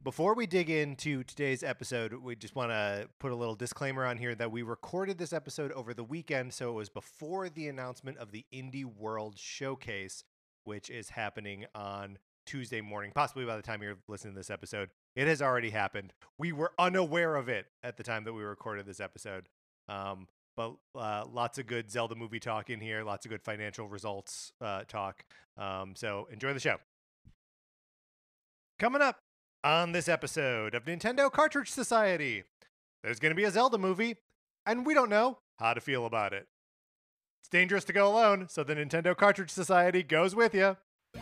Before we dig into today's episode, we just want to put a little disclaimer on here that we recorded this episode over the weekend, so it was before the announcement of the Indie World Showcase, which is happening on Tuesday morning. Possibly by the time you're listening to this episode, it has already happened. We were unaware of it at the time that we recorded this episode. But lots of good Zelda movie talk in here, lots of good financial results talk. So enjoy the show. Coming up on this episode of Nintendo Cartridge Society, there's going to be a Zelda movie, and we don't know how to feel about it. It's dangerous to go alone, so the Nintendo Cartridge Society goes with you.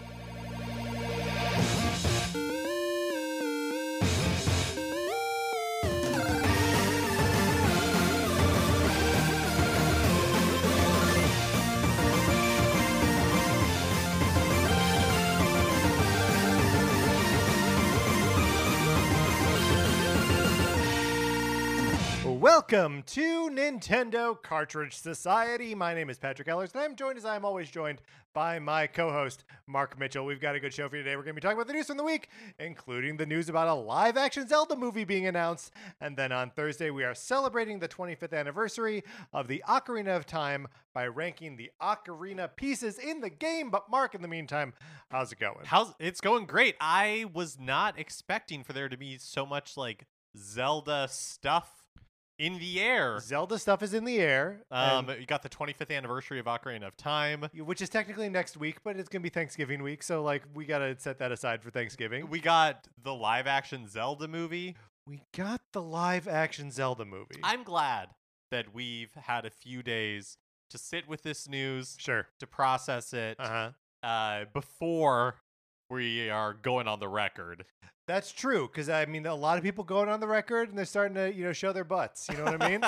Welcome to Nintendo Cartridge Society. My name is Patrick Ellers, and I'm joined, as I'm always joined, by my co-host, Mark Mitchell. We've got a good show for you today. We're going to be talking about the news from the week, including the news about a live-action Zelda movie being announced. And then on Thursday, we are celebrating the 25th anniversary of the Ocarina of Time by ranking the Ocarina pieces in the game. But Mark, in the meantime, how's it going? It's going great. I was not expecting for there to be so much like Zelda stuff in the air. Zelda stuff is in the air. You got the 25th anniversary of Ocarina of Time, which is technically next week, but it's going to be Thanksgiving week, so like we got to set that aside for Thanksgiving. We got the live action Zelda movie. I'm glad that we've had a few days to sit with this news, sure, to process it, before we are going on the record. That's true, because I mean, a lot of people going on the record and they're starting to, show their butts. You know what I mean?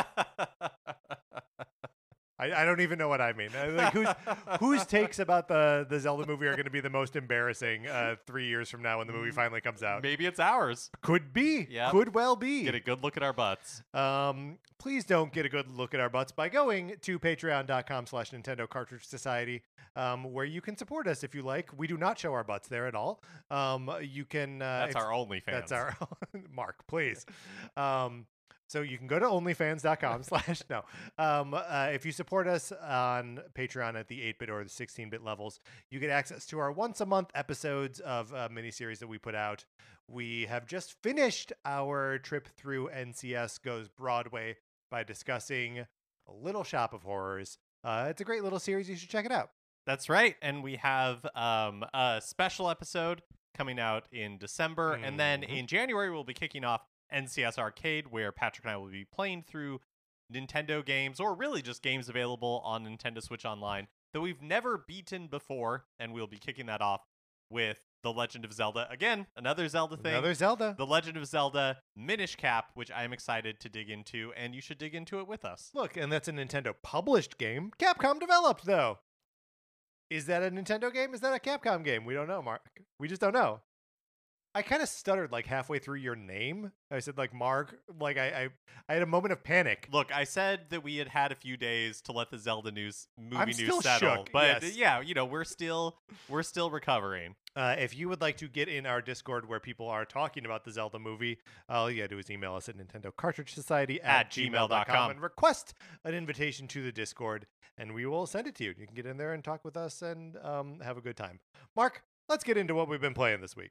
I don't even know what I mean. Like, whose takes about the Zelda movie are going to be the most embarrassing 3 years from now when the movie finally comes out? Maybe it's ours. Could be. Yep. Could well be. Get a good look at our butts. Please don't get a good look at our butts by going to patreon.com/Nintendo Cartridge Society, where you can support us if you like. We do not show our butts there at all. You can. That's our OnlyFans. That's our Mark, please. So you can go to onlyfans.com/ no. If you support us on Patreon at the 8-bit or the 16-bit levels, you get access to our once-a-month episodes of a miniseries that we put out. We have just finished our trip through NCS Goes Broadway by discussing Little Shop of Horrors. It's a great little series. You should check it out. That's right. And we have a special episode coming out in December. And then in January, we'll be kicking off NCS Arcade, where Patrick and I will be playing through Nintendo games, or really just games available on Nintendo Switch Online that we've never beaten before, and we'll be kicking that off with The Legend of Zelda. Again, another Zelda thing. Another Zelda. The Legend of Zelda Minish Cap, which I'm excited to dig into, and you should dig into it with us. Look, and that's a Nintendo published game. Capcom developed, though. Is that a Nintendo game? Is that a Capcom game? We don't know, Mark. We just don't know. I kind of stuttered like halfway through your name. I said like Mark, like I had a moment of panic. Look, I said that we had a few days to let the Zelda movie news settle, shook, but yes. Yeah, we're still recovering. If you would like to get in our Discord where people are talking about the Zelda movie, all you gotta do is email us at Nintendo Cartridge Society at gmail.com and request an invitation to the Discord, and we will send it to you. You can get in there and talk with us and have a good time. Mark, let's get into what we've been playing this week.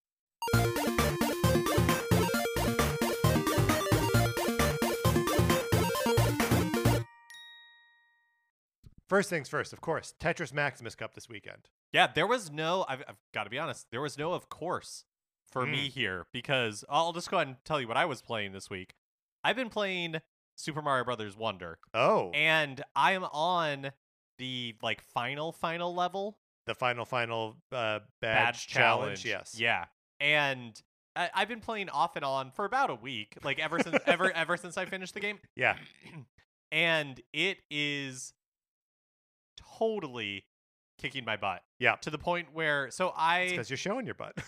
First things first, of course, Tetris Maximus Cup this weekend. Yeah, there was no, I've got to be honest, there was no of course for me here, because I'll just go ahead and tell you what I was playing this week. I've been playing Super Mario Brothers Wonder. Oh. And I am on the like final level. The final badge challenge, yes. Yeah. And I've been playing off and on for about a week, like ever since I finished the game. Yeah. And it is totally kicking my butt. Yeah. To the point where, It's because you're showing your butt.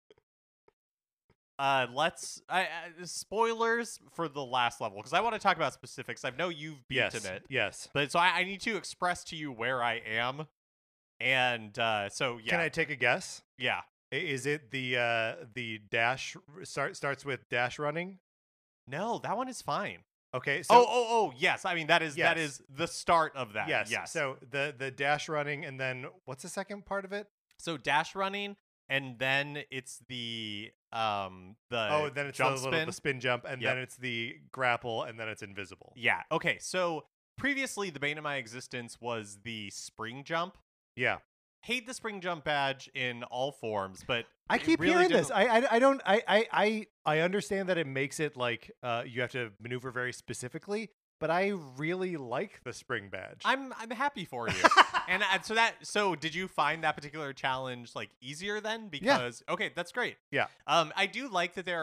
Spoilers for the last level, because I want to talk about specifics. I know you've beaten it. Yes. But so I need to express to you where I am. And so, yeah. Can I take a guess? Yeah. Is it the dash starts with dash running? No, that one is fine. Okay, so Oh, yes. I mean, that is Yes. the start of that. yes. Yes. So the dash running, and then what's the second part of it? So dash running, and then it's the Oh, then it's jump the spin jump, and Yep. then it's the grapple, and then it's invisible. Yeah. Okay. So previously, the bane of my existence was the spring jump. Yeah. Hate the spring jump badge in all forms, but I it keep really hearing this. didn't- I don't I understand that it makes it like you have to maneuver very specifically, but I really like the spring badge. I'm happy for you. And so did you find that particular challenge like easier then? Because okay, that's great. Yeah. I do like that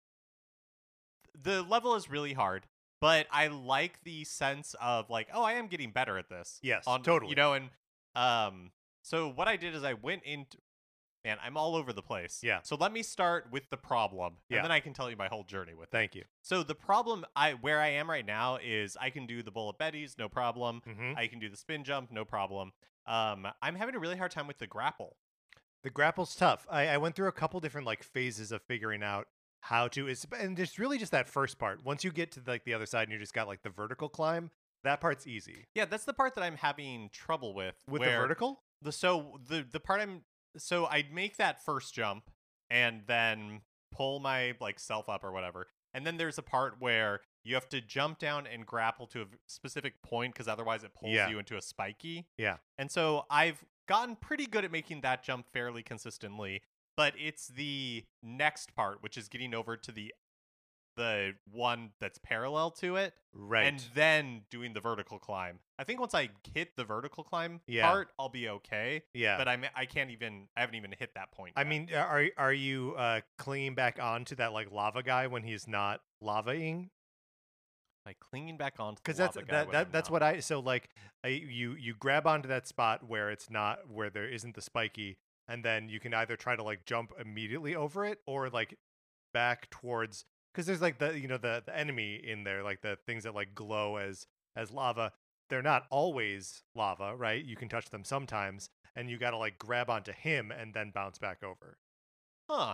the level is really hard, but I like the sense of like, oh, I am getting better at this. Yes, totally. You know, and so what I did is I went into, man, I'm all over the place. Yeah. So let me start with the problem, Yeah. and then I can tell you my whole journey with it. Thank you. So the problem where I am right now is I can do the bullet betties, no problem. Mhm. I can do the spin jump, no problem. I'm having a really hard time with the grapple. The grapple's tough. I went through a couple different like phases of figuring out how to and it's really just that first part. Once you get to like the other side and you just got like the vertical climb, that part's easy. Yeah, that's the part that I'm having trouble with. With the where vertical? the part so I'd make that first jump and then pull my like self up or whatever. And then there's a part where you have to jump down and grapple to a specific point because otherwise it pulls Yeah. you into a spiky. Yeah. And so I've gotten pretty good at making that jump fairly consistently, but it's the next part, which is getting over to the one that's parallel to it, Right. and then doing the vertical climb. I think once I hit the vertical climb Yeah. part, I'll be okay. yeah. But I haven't even hit that point. I yet. mean, are you clinging back onto that like lava guy when he's not lavaing? like clinging back onto Because the that's lava guy when I'm that's not. what I so like you grab onto that spot where it's not where there isn't the spiky, and then you can either try to like jump immediately over it or like back towards, because there's like the the enemy in there, like the things that like glow as lava. They're not always lava, right? You can touch them sometimes, and you got to like grab onto him and then bounce back over. Huh.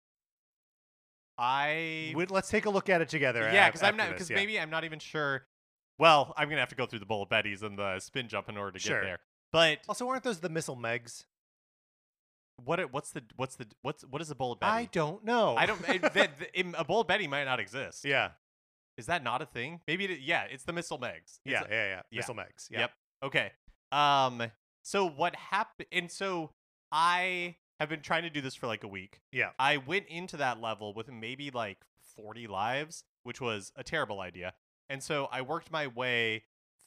Let's take a look at it together. Yeah, because I'm after not this, because yeah. maybe I'm not even sure. Well, I'm gonna have to go through the bullet betties and the spin jump in order to Sure. get there. But Also, aren't those the missile megs? what is a bullet betty? I don't know. I don't. A bullet betty might not exist. Yeah. Is that not a thing? Maybe yeah. It's the missile megs. It's Yeah, a- yeah. yeah. Missile megs. Yeah. Yep. Okay. So what happened? And so I have been trying to do this for like a week. Yeah. I went into that level with maybe like 40 lives, which was a terrible idea. And so I worked my way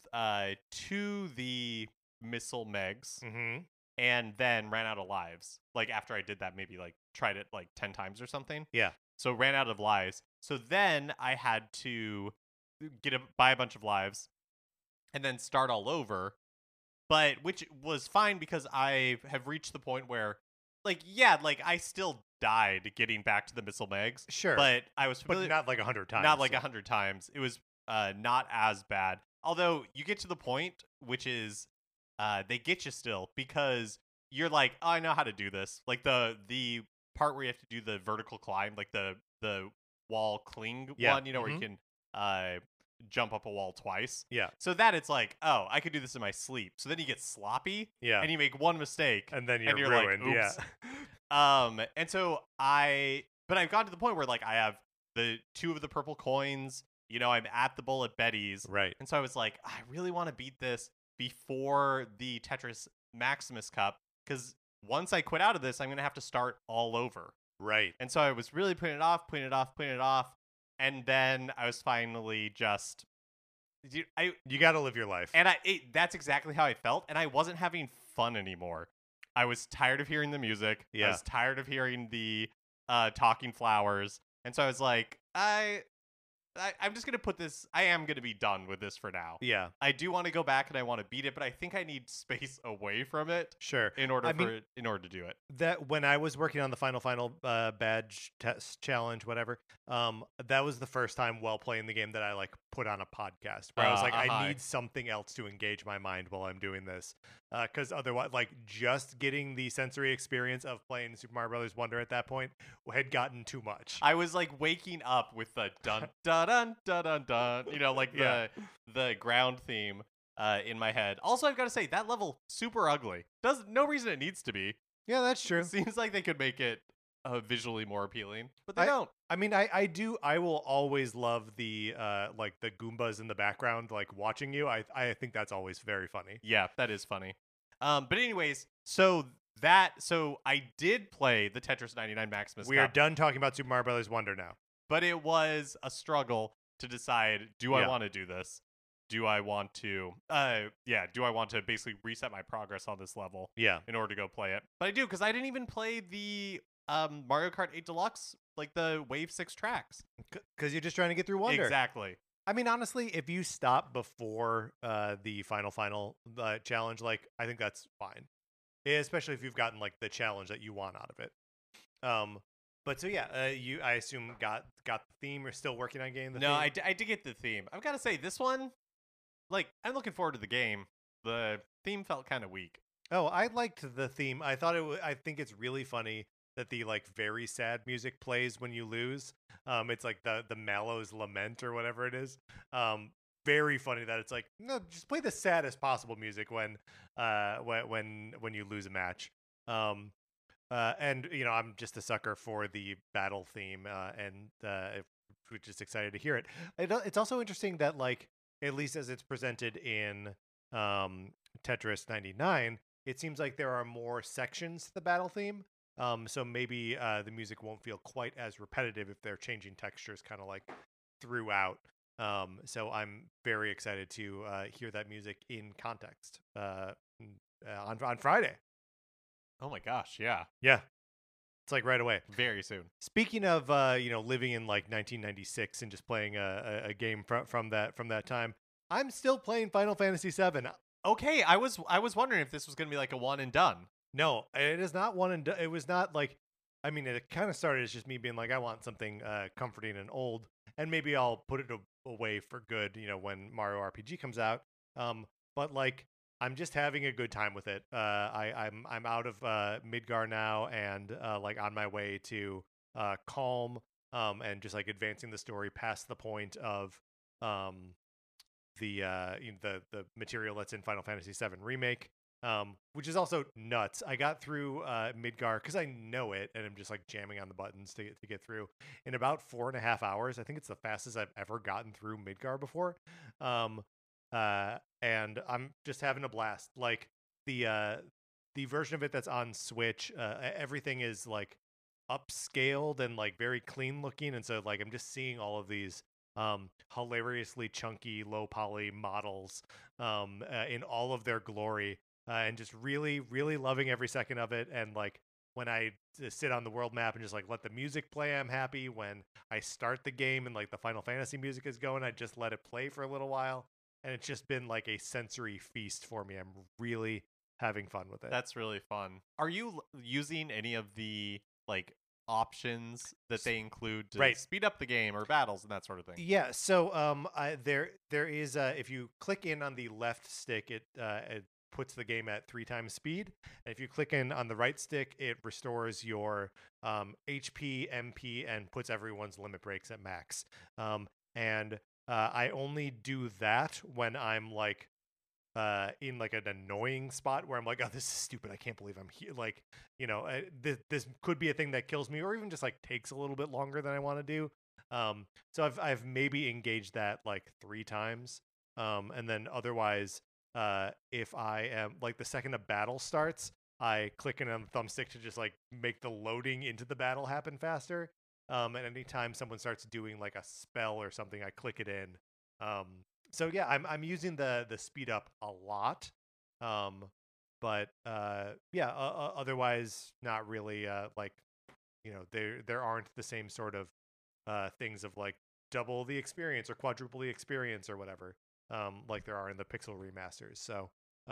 to the missile megs Mm-hmm. and then ran out of lives. Like after I did that, maybe like tried it like 10 times or something. Yeah. So ran out of lives. So then I had to buy a bunch of lives and then start all over. But which was fine because I have reached the point where like I still died getting back to the missile megs. Sure. But I was But familiar, not like 100 times. not like 100 times. It was not as bad. Although you get to the point which is they get you still because you're like, oh, I know how to do this. Like the part where you have to do the vertical climb, like the wall cling Yeah. one, where you can jump up a wall twice. Yeah. So that it's like, oh, I could do this in my sleep. So then you get sloppy Yeah. and you make one mistake And then and you're you're ruined. like, oops. And so but I've gotten to the point where like I have the 2 of the purple coins, I'm at the bullet betties. Yeah. Right. And so I was like, I really want to beat this before the Tetris Maximus Cup because once I quit out of this, I'm going to have to start all over. Right. And so I was really putting it off. And then I was finally just, You got to live your life. and that's exactly how I felt. And I wasn't having fun anymore. I was tired of hearing the music. I Yeah. was tired of hearing the talking flowers. And so I was like, I'm just going to put this, I am going to be done with this for now. Yeah. I do want to go back and I want to beat it, but I think I need space away from it Sure. in order I mean, to do it. That when I was working on the final badge test challenge, whatever, that was the first time while playing the game that I like put on a podcast where I was like, I Uh-huh. need something else to engage my mind while I'm doing this. because otherwise, like just getting the sensory experience of playing Super Mario Brothers Wonder at that point had gotten too much. I was like waking up with the dun dun dun dun dun dun, like Yeah. the ground theme in my head. Also, I've got to say that level super ugly. Does no reason it needs to be. Yeah, that's true. Seems like they could make it visually more appealing, but they don't. I mean, I do. I will always love the like the Goombas in the background, like watching you. I think that's always very funny. Yeah, that is funny. But anyways, so I did play the Tetris 99 Maximus We are Cup, done talking about Super Mario Brothers Wonder now. but it was a struggle to decide: do I Yeah. want to do this? Do I want to? Do I want to basically reset my progress on this level Yeah. in order to go play it? But I do, because I didn't even play the Mario Kart 8 Deluxe, like the Wave 6 tracks. Because you're just trying to get through Wonder. Exactly. I mean, honestly, if you stop before the final challenge, like I think that's fine, especially if you've gotten like the challenge that you want out of it. But so yeah, you I assume got the theme. You're still working on getting the No, theme. I did get the theme. I've got to say, this one, like, I'm looking forward to the game. The theme felt kind of weak. Oh, I liked the theme. I thought I think it's really funny that the like very sad music plays when you lose. It's like the Mallow's Lament or whatever it is. Very funny that it's like, no, just play the saddest possible music when you lose a match. And I'm just a sucker for the battle theme, and we're just excited to hear it. It's also interesting that, like, at least as it's presented in Tetris 99, it seems like there are more sections to the battle theme. So maybe the music won't feel quite as repetitive if they're changing textures kind of like throughout. So I'm very excited to hear that music in context on Friday. Oh my gosh, yeah. Yeah. It's like right away. Very soon. Speaking of living in like 1996 and just playing a game from that time, I'm still playing Final Fantasy VII. Okay, I was wondering if this was going to be like a one and done. No, it is not one and done. It was not like, I mean, it kind of started as just me being like, I want something comforting and old, and maybe I'll put it away for good, when Mario RPG comes out. But like, I'm just having a good time with it. I'm out of Midgar now, and like on my way to Calm, and just like advancing the story past the point of the material that's in Final Fantasy VII Remake, which is also nuts. I got through Midgar because I know it, and I'm just like jamming on the buttons to get through in about 4.5 hours. I think it's the fastest I've ever gotten through Midgar before. And I'm just having a blast. Like the version of it that's on Switch, everything is like upscaled and like very clean looking, and so like I'm just seeing all of these hilariously chunky low poly models in all of their glory, and just really really loving every second of it. And like when I sit on the world map and just like let the music play, I'm happy. When I start the game and like the Final Fantasy music is going, I just let it play for a little while, and it's just been like a sensory feast for me. I'm really having fun with it. That's really fun. Are you using any of the like options that they include to speed up the game or battles and that sort of thing? Yeah, so there is if you click in on the left stick, it puts the game at 3 times speed. And if you click in on the right stick, it restores your HP, MP, and puts everyone's limit breaks at max. And I only do that when I'm like in like an annoying spot where I'm like, oh, this is stupid. I can't believe I'm here. Like, this could be a thing that kills me, or even just like takes a little bit longer than I want to do. So I've maybe engaged that like 3 times. And then otherwise, if I am like the second a battle starts, I click in on the thumbstick to just like make the loading into the battle happen faster. And anytime someone starts doing like a spell or something, I click it in. So yeah, I'm using the speed up a lot, but otherwise not really. Like, there aren't the same sort of things of like double the experience or quadruple the experience or whatever, like there are in the Pixel remasters. So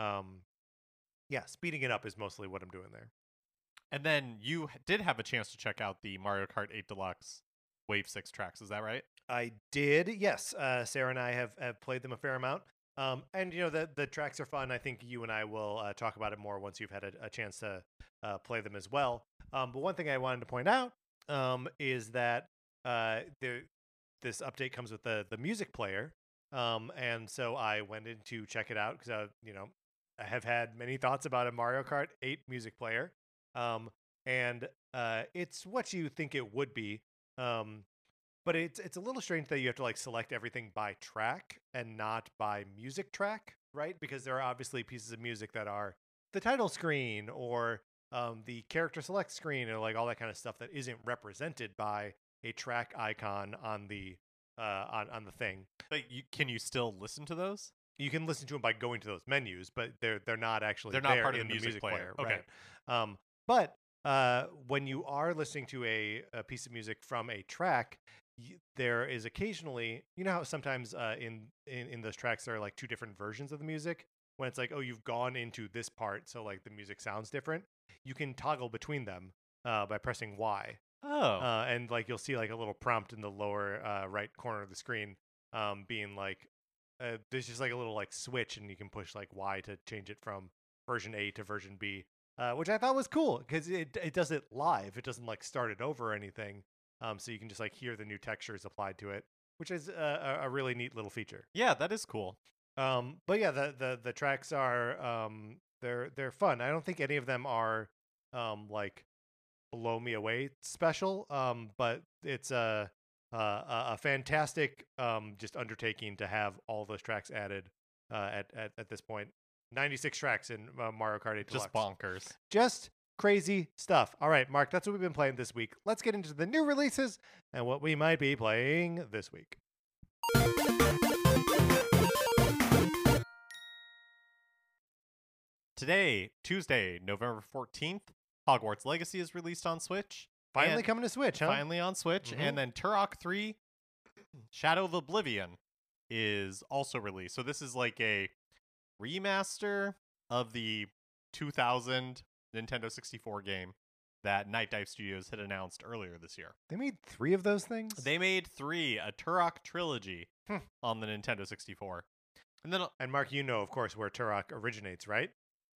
yeah, speeding it up is mostly what I'm doing there. And then you did have a chance to check out the Mario Kart 8 Deluxe Wave 6 tracks, is that right? I did, yes. Sarah and I have played them a fair amount. And the tracks are fun. I think you and I will talk about it more once you've had a chance to play them as well. But one thing I wanted to point out is that this update comes with the music player, and so I went in to check it out because I have had many thoughts about a Mario Kart 8 music player, and it's what you think it would be. But it's a little strange that you have to like select everything by track and not by music track, right? Because there are obviously pieces of music that are the title screen or the character select screen or like all that kind of stuff that isn't represented by a track icon on the on the thing. But can you still listen to those? You can listen to them by going to those menus, but they're not actually they're not there part of in the music player. right? But when you are listening to a piece of music from a track, there is occasionally, how sometimes in those tracks there are like two different versions of the music. When it's like, oh, you've gone into this part, so like the music sounds different. You can toggle between them by pressing Y. Oh, and like you'll see like a little prompt in the lower right corner of the screen, being like, there's just like a little like switch, and you can push like Y to change it from version A to version B, which I thought was cool because it does it live. It doesn't like start it over or anything. So you can just like hear the new textures applied to it, which is a really neat little feature. yeah, that is cool. But yeah, the tracks are they're fun. I don't think any of them are like blow me away special. But it's a fantastic just undertaking to have all those tracks added at this point. 96 tracks in Mario Kart 8 Deluxe. Just bonkers. Just crazy stuff. All right, Mark, that's what we've been playing this week. Let's get into the new releases and what we might be playing this week. Today, Tuesday, November 14th, Hogwarts Legacy is released on Switch. Finally coming to Switch, huh? Finally on Switch. Mhm. And then Turok 3, Shadow of Oblivion is also released. So this is like a remaster of the 2000 Nintendo 64 game that Night Dive Studios had announced earlier this year. They made 3 of those things? They made 3, a Turok trilogy on the Nintendo 64. And then And Mark, of course, where Turok originates, right?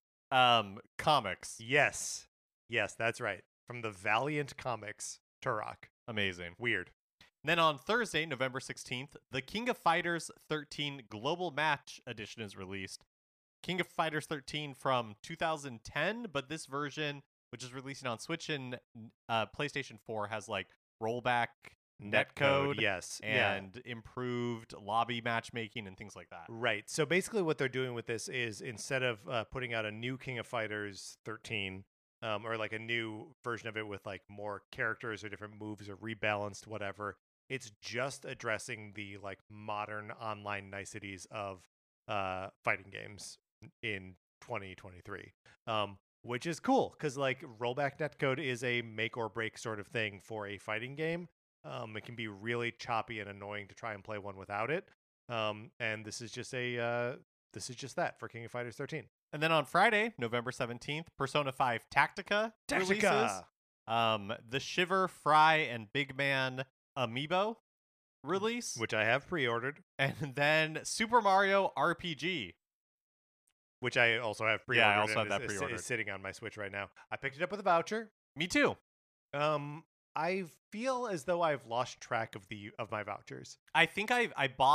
comics. Yes, that's right. From the Valiant comics, Turok. Amazing. Weird. Then on Thursday, November 16th, the King of Fighters 13 Global Match Edition is released. King of Fighters 13 from 2010, but this version, which is releasing on Switch and PlayStation 4, has like rollback netcode, yes, and improved lobby matchmaking and things like that. Right. So basically what they're doing with this is instead of putting out a new King of Fighters 13 or like a new version of it with like more characters or different moves or rebalanced whatever, it's just addressing the like modern online niceties of fighting games in 2023. Which is cool because like rollback netcode is a make or break sort of thing for a fighting game. It can be really choppy and annoying to try and play one without it. And this is just that for King of Fighters 13. And then on Friday, November 17th, Persona 5 Tactica releases. The Shiver, Fry, and Big Man Amiibo release. Which I have pre-ordered. And then Super Mario RPG. Which I also have pre-ordered. Yeah, I also have that pre-ordered. It's sitting on my Switch right now. I picked it up with a voucher. Me too. I feel as though I've lost track of my vouchers. I think I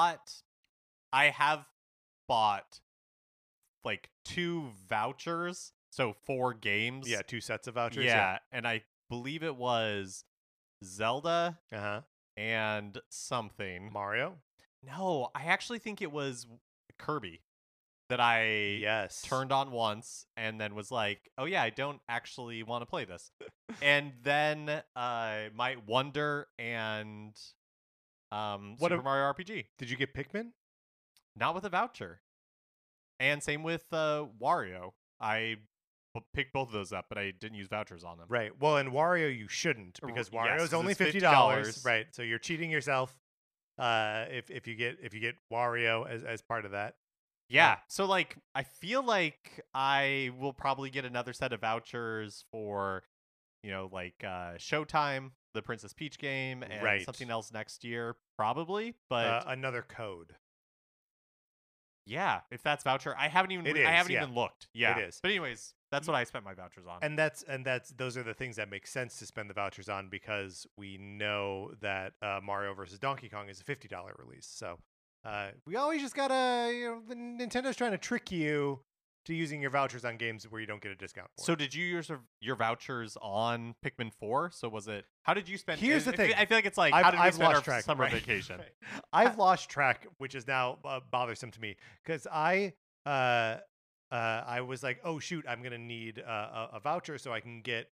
have bought like 2 vouchers, so 4 games. Yeah, 2 sets of vouchers. Yeah, and I believe it was Zelda and something. Mario? No, I actually think it was Kirby that I turned on once and then was like, oh yeah, I don't actually want to play this. And then Might Wonder and Super Mario RPG. Did you get Pikmin? Not with a voucher. And same with Wario. I picked both of those up, but I didn't use vouchers on them. Right. Well, in Wario you shouldn't because Wario is only it's $50. Right. So you're cheating yourself if you get Wario as part of that. Yeah. So like I feel like I will probably get another set of vouchers for like Showtime, the Princess Peach game, and something else next year probably, but another code. Yeah, if that's voucher, I haven't even It I is, haven't yeah. even looked. Yeah, It is. But anyways, that's what I spent my vouchers on. And those are the things that make sense to spend the vouchers on because we know that Mario versus Donkey Kong is a $50 release. So we always just gotta, Nintendo's trying to trick you to using your vouchers on games where you don't get a discount for. So did you use your vouchers on Pikmin 4? So was it? How did you spend? Here's the thing. I feel like it's like I've- how did we I've spend our lost track, summer right. vacation? I've lost track, which is now bothersome to me because I was like, oh shoot, I'm gonna need a voucher so I can get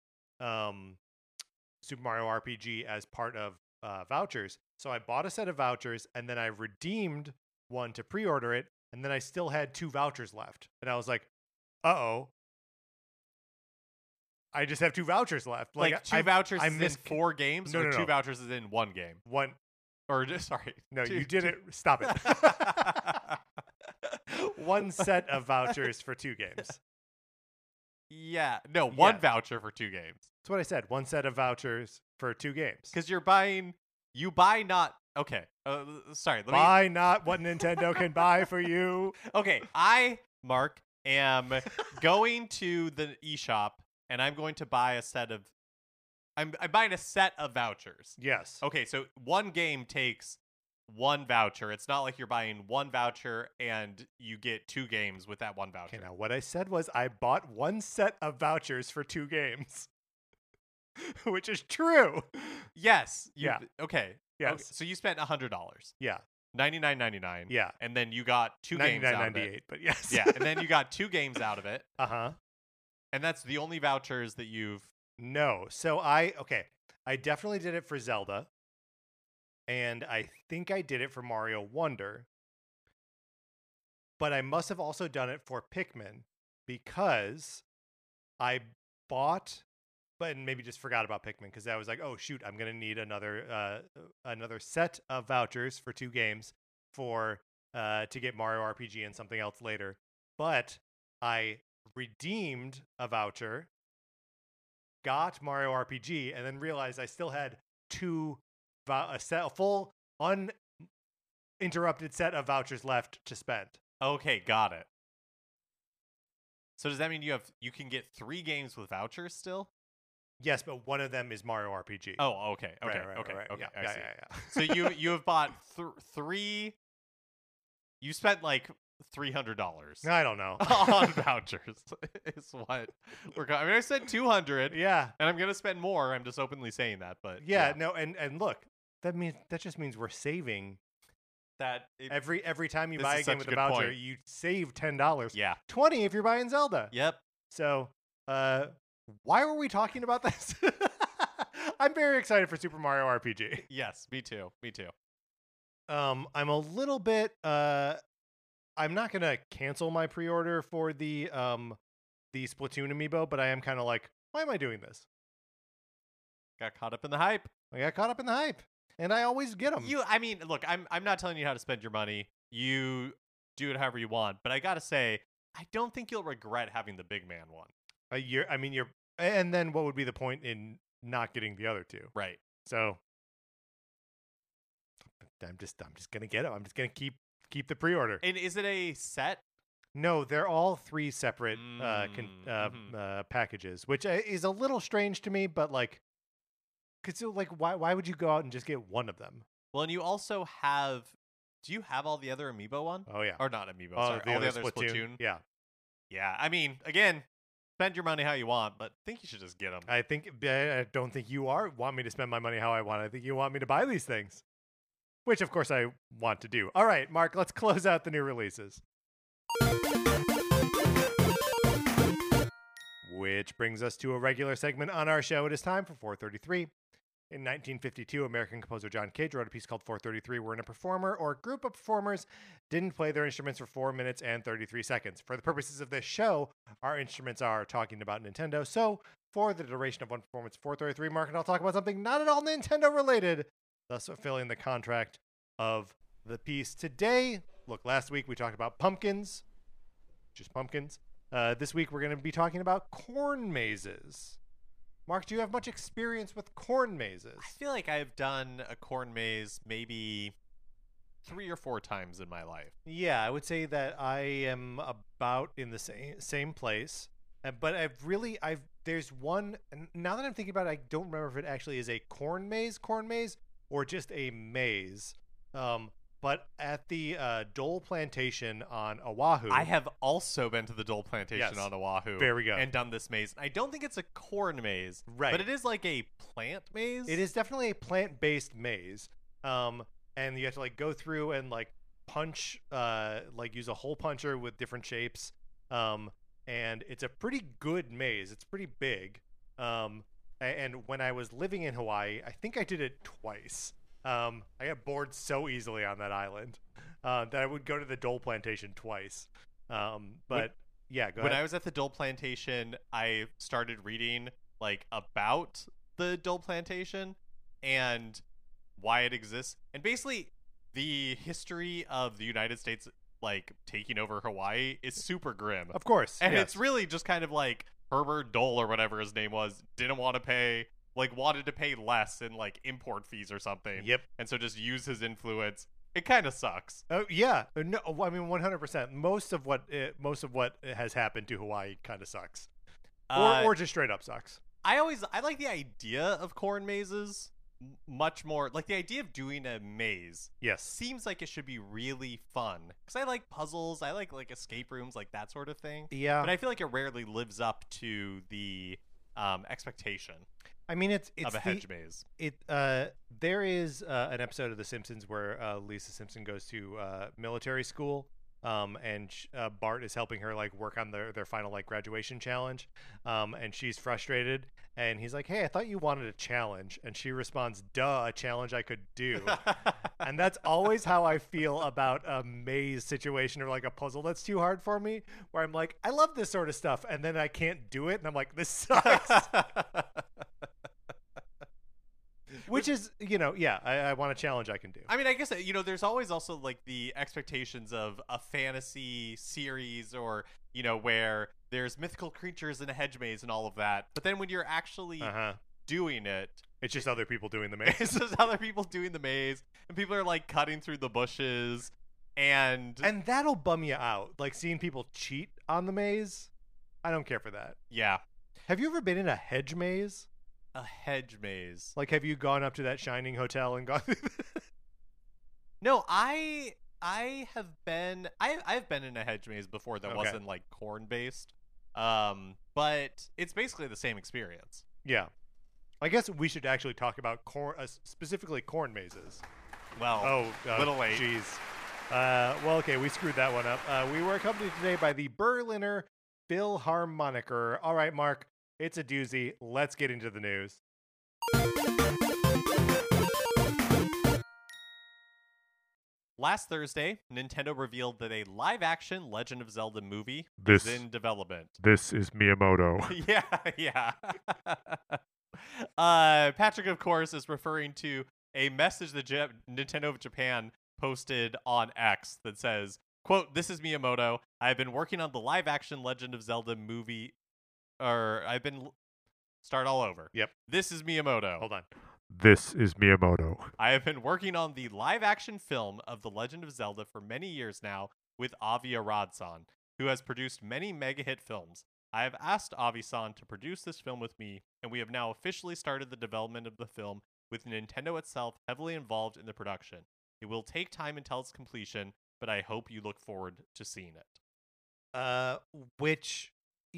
Super Mario RPG as part of vouchers. So I bought a set of vouchers and then I redeemed one to pre-order it, and then I still had 2 vouchers left, and I was like, uh-oh. I just have 2 vouchers left. Like 2 vouchers is in missed 4 games, No, or no, 2 no. vouchers is in 1 game, one. or just sorry. No, two- you did two- it. Stop it. One set of vouchers for 2 games. Yeah, no, 1 Yeah. voucher for 2 games. That's what I said. One set of vouchers for 2 games. Because you buy not. Okay, sorry. Let me. Buy not what Nintendo can buy for you. Okay, Mark, am going to the eShop and I'm going to buy a set of. I'm buying a set of vouchers. Yes. Okay, so 1 game takes 1 voucher. It's not like you're buying 1 voucher and you get 2 games with that 1 voucher. Okay, now what I said was I bought 1 set of vouchers for 2 games. Which is true. Yes. Yeah. Okay. Yes. Okay, so you spent $100. Yeah. $99.99. Yeah. And then you got 2 games out of it. $99.98, but yes. Yeah, and then you got 2 games out of it. Uh-huh. And that's the only vouchers that you've. No. So I definitely did it for Zelda. And I think I did it for Mario Wonder. But I must have also done it for Pikmin because I bought, but maybe just forgot about Pikmin because I was like, oh shoot, I'm gonna need another set of vouchers for 2 games for to get Mario RPG and something else later. But I redeemed a voucher, got Mario RPG, and then realized I still had a full uninterrupted set of vouchers left to spend. Okay, got it. So does that mean you can get 3 games with vouchers still? Yes, but one of them is Mario RPG. Oh, okay. Okay. Right, Okay. right. Okay. Yeah, I see. yeah. So you have bought 3. You spent like $300 I don't know. on vouchers. Is what I mean, I said 200. Yeah. And I'm gonna spend more. I'm just openly saying that, but Yeah, no, and look, that just means we're saving that every time you this buy is a game such with a a good voucher, point. you save $10. Yeah. 20 if you're buying Zelda. Yep. So, why were we talking about this? I'm very excited for Super Mario RPG. Yes. Me too. Me too. I'm a little bit I'm not gonna cancel my pre-order for the Splatoon amiibo, but I am kind of like, why am I doing this? Got caught up in the hype. I got caught up in the hype, and I always get them. I mean, look, I'm not telling you how to spend your money. You do it however you want, but I gotta say, I don't think you'll regret having the big man one. And then what would be the point in not getting the other 2? Right. So I'm just gonna get them. I'm just gonna keep the pre-order. And is it a set? No, they're all 3 separate packages, which is a little strange to me. But like, cause like, why would you go out and just get one of them? Well, and you also have. Do you have all the other amiibo one? Oh yeah, Or not amiibo? Sorry, all the other Splatoon. Yeah, Yeah. I mean, again, spend your money how you want, but I think you should just get them. I don't think you want me to spend my money how I want. I think you want me to buy these things, which of course I want to do. All right, Mark, let's close out the new releases. Which brings us to a regular segment on our show. It is time for 433. In 1952, American composer John Cage wrote a piece called 433, wherein a performer or group of performers didn't play their instruments for 4 minutes and 33 seconds. For the purposes of this show, our instruments are talking about Nintendo. So, for the duration of one performance, 433, Mark and I'll talk about something not at all Nintendo related, thus fulfilling the contract of the piece. Today, look, last week we talked about pumpkins, just pumpkins. This week we're going to be talking about corn mazes. Mark, do you have much experience with corn mazes? I feel like I've done a corn maze maybe 3 or 4 times in my life. Yeah, I would say that I am about in the same place. But there's one, and now that I'm thinking about it, I don't remember if it actually is a corn maze, or just a maze. But at the Dole Plantation on Oahu. I have also been to the Dole Plantation Yes. on Oahu. There we go. And done this maze. I don't think it's a corn maze. Right. But it is like a plant maze. It is definitely a plant-based maze. And you have to like go through and like punch, like use a hole puncher with different shapes. And it's a pretty good maze. It's pretty big. And when I was living in Hawaii, I think I did it twice. I got bored so easily on that island that I would go to the Dole Plantation twice. Yeah, go When ahead. I was at the Dole Plantation, I started reading like about the Dole Plantation and why it exists, and basically the history of the United States like taking over Hawaii is super grim. Of course. And yes. it's really just kind of like Herbert Dole or whatever his name was didn't want to pay, like wanted to pay less in like import fees or something. Yep. And so just use his influence. It kind of sucks. Oh yeah, no, I mean 100%. Most of what has happened to Hawaii kind of sucks, or just straight up sucks. I like the idea of corn mazes much more. Like the idea of doing a maze. Yes. Seems like it should be really fun because I like puzzles. I like escape rooms, like that sort of thing. Yeah. But I feel like it rarely lives up to the expectation. I mean, it's of a hedge maze. There is an episode of The Simpsons where Lisa Simpson goes to military school, and Bart is helping her like work on their final like graduation challenge, and she's frustrated, and he's like, "Hey, I thought you wanted a challenge," and she responds, "Duh, a challenge I could do," and that's always how I feel about a maze situation or like a puzzle that's too hard for me, where I'm like, I love this sort of stuff, and then I can't do it, and I'm like, this sucks. Which is, I want a challenge I can do. I mean, I guess, there's always also like the expectations of a fantasy series or, where there's mythical creatures in a hedge maze and all of that. But then when you're actually doing it, it's just other people doing the maze. It's just other people doing the maze, and people are like cutting through the bushes, and that'll bum you out. Like seeing people cheat on the maze. I don't care for that. Yeah. Have you ever been in a hedge maze? A hedge maze. Like, have you gone up to that Shining Hotel and gone? No, I have been. I've been in a hedge maze before that wasn't like corn based, but it's basically the same experience. Yeah, I guess we should actually talk about specifically corn mazes. Well, little late. Jeez. Okay, we screwed that one up. We were accompanied today by the Berliner Philharmoniker. All right, Mark. It's a doozy. Let's get into the news. Last Thursday, Nintendo revealed that a live-action Legend of Zelda movie This- is in development. This is Miyamoto. Yeah. Patrick, of course, is referring to a message that Nintendo of Japan posted on X that says, quote, "This is Miyamoto. I have been working on the live-action Legend of Zelda movie." Start all over. Yep. This is Miyamoto. Hold on. This is Miyamoto. I have been working on the live-action film of The Legend of Zelda for many years now with Avi Arad-san, who has produced many mega-hit films. I have asked Avi-san to produce this film with me, and we have now officially started the development of the film with Nintendo itself heavily involved in the production. It will take time until its completion, but I hope you look forward to seeing it. Which,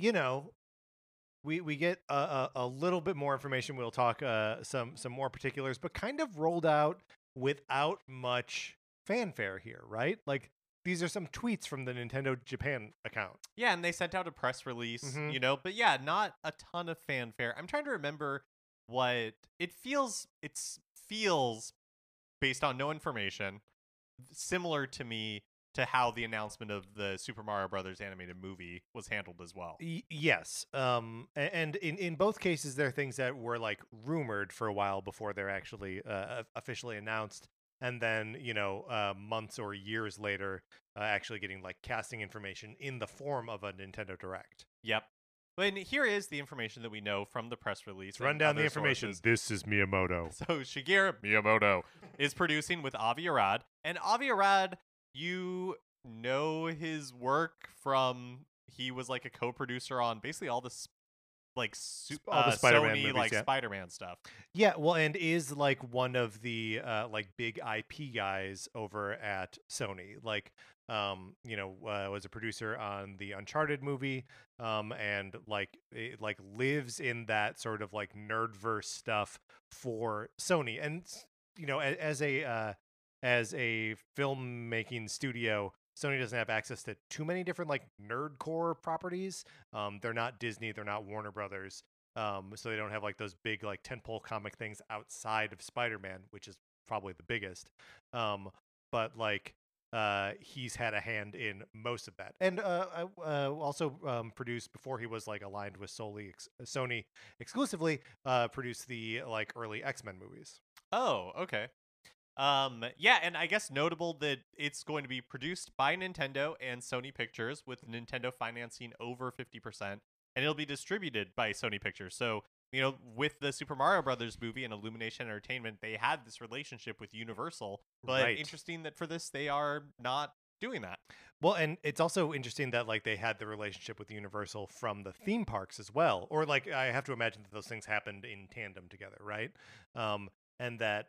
we get a little bit more information. We'll talk some more particulars, but kind of rolled out without much fanfare here, right? Like these are some tweets from the Nintendo Japan account. Yeah, and they sent out a press release, but yeah, not a ton of fanfare. I'm trying to remember what it feels. It feels, based on no information, similar to me to how the announcement of the Super Mario Brothers animated movie was handled as well. Yes. And in both cases, there are things that were like rumored for a while before they're actually officially announced. And then, months or years later, actually getting like casting information in the form of a Nintendo Direct. Yep. But here is the information that we know from the press release. Let's run down the information. Sources. This is Miyamoto. So Shigeru Miyamoto is producing with Avi Arad. And Avi Arad, you know his work from, he was like a co-producer on basically all the All the Spider-Man Sony movies, like yeah. Spider-Man stuff. Yeah, well, and is like one of the like big IP guys over at Sony. Like, was a producer on the Uncharted movie, and like like lives in that sort of like nerdverse stuff for Sony. And as a filmmaking studio, Sony doesn't have access to too many different like nerdcore properties. They're not Disney, they're not Warner Brothers. So they don't have like those big like tentpole comic things outside of Spider-Man, which is probably the biggest. But like he's had a hand in most of that, and also produced before he was like aligned with Sony exclusively. Produced the like early X-Men movies. Oh, okay. Yeah, and I guess notable that it's going to be produced by Nintendo and Sony Pictures, with Nintendo financing over 50%, and it'll be distributed by Sony Pictures. So, with the Super Mario Brothers movie and Illumination Entertainment, they had this relationship with Universal, but Right. interesting that for this they are not doing that. Well, and it's also interesting that like they had the relationship with Universal from the theme parks as well, or like I have to imagine that those things happened in tandem together, right? And that